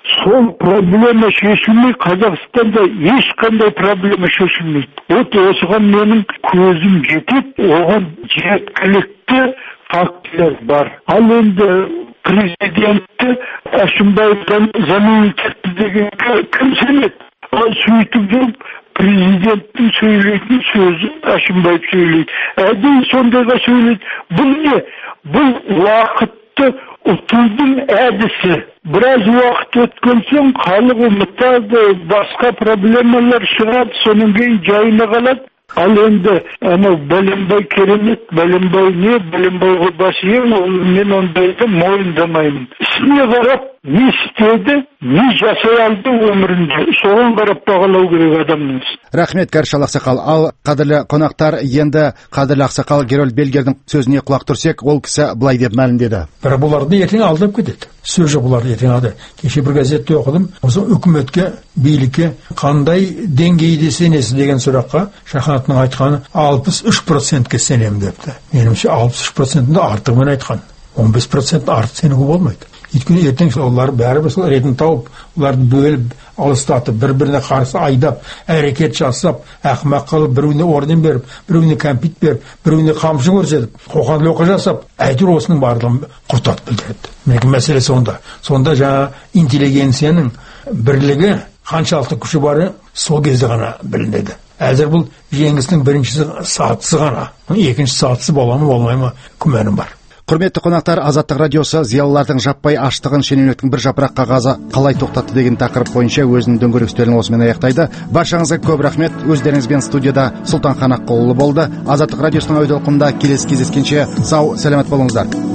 сол проблема шешілмей Қазақстанда ешқандай проблема шешілмейді. Осыған менің көзім жетеді, оған жеткілікті фактілер бар. Ал енді президентті Әшімбаевтан заменить етті дегенге кім сенеді? Сөйтіп жүріп президенттің сөйлейтін сөзі Әшімбаев сөйлейді. Әдейі сондайға сөйлейді. Бұл не? Бұл уақытты ұтудың әдісі. Біраз уақыт өткен соң халық ұмытады, басқа проблемалар шығады, соның кейін жайына қалады. Ал енді анау Бәленбай керемет, Бәленбай не, Бәленбайға бас ием, мен ондайды мойындамаймын. Ісіне қарап, не істеді, не жасай алды өмірінде, соған қарап бағалау керек адамның. Рахмет, Кәршал ақсақал. Ал қадірлі қонақтар, енді қадірлі ақсақал Герольд Бельгердің сөзіне құлақ түрсек, ол кісі былай деп мәлімдеді. Бірақ бұларды ертең алдап кетеді. Сөз жоқ, бұларды ертең алды. Кеше бір газетте оқыдым, осы үкіметке, билікке қандай деңгейде сенесіз деген сұраққа Шахановтың айтқаны 63%-ке сенемін депті. Меніңше 63%-ді артығымен айтқан. 15% артық сенуге болмайды. Өйткені ертең олар бәрібір сол ретін тауып, оларды бөліп, алыстатып, бір-біріне қарсы айдап, әрекет жасап, ақымақ қылып, біреуіне орден беріп, біреуіне кәмпит беріп, біреуіне қамшы көрсетіп, қоқан-лоқы жасап, әйтеуір осының барлығын құртатып білдіреді. Менің мәселе сонда. Сонда жаңа интеллигенцияның бірлігі қаншалықты күші бары сол кезде ғана білінеді. Әзір бұл жеңістің бірінші сатысы ғана. Екінші сатысы бола ма, болмай ма, күмәнім бар. Құрметті қонақтар, Азаттық радиосы зиялылардың жаппай аштығын шенеуніктің бір жапырақ қағазы қалай тоқтатты деген тақырып бойынша өзінің дөңгелек үстелін осымен аяқтайды. Баршаңызға көп рахмет. Өздеріңізбен студияда Сұлтан Қанаққұлы болды. Азаттық радиосының әуе толқынында келесі кездескенше сау, сәлемет болыңыздар.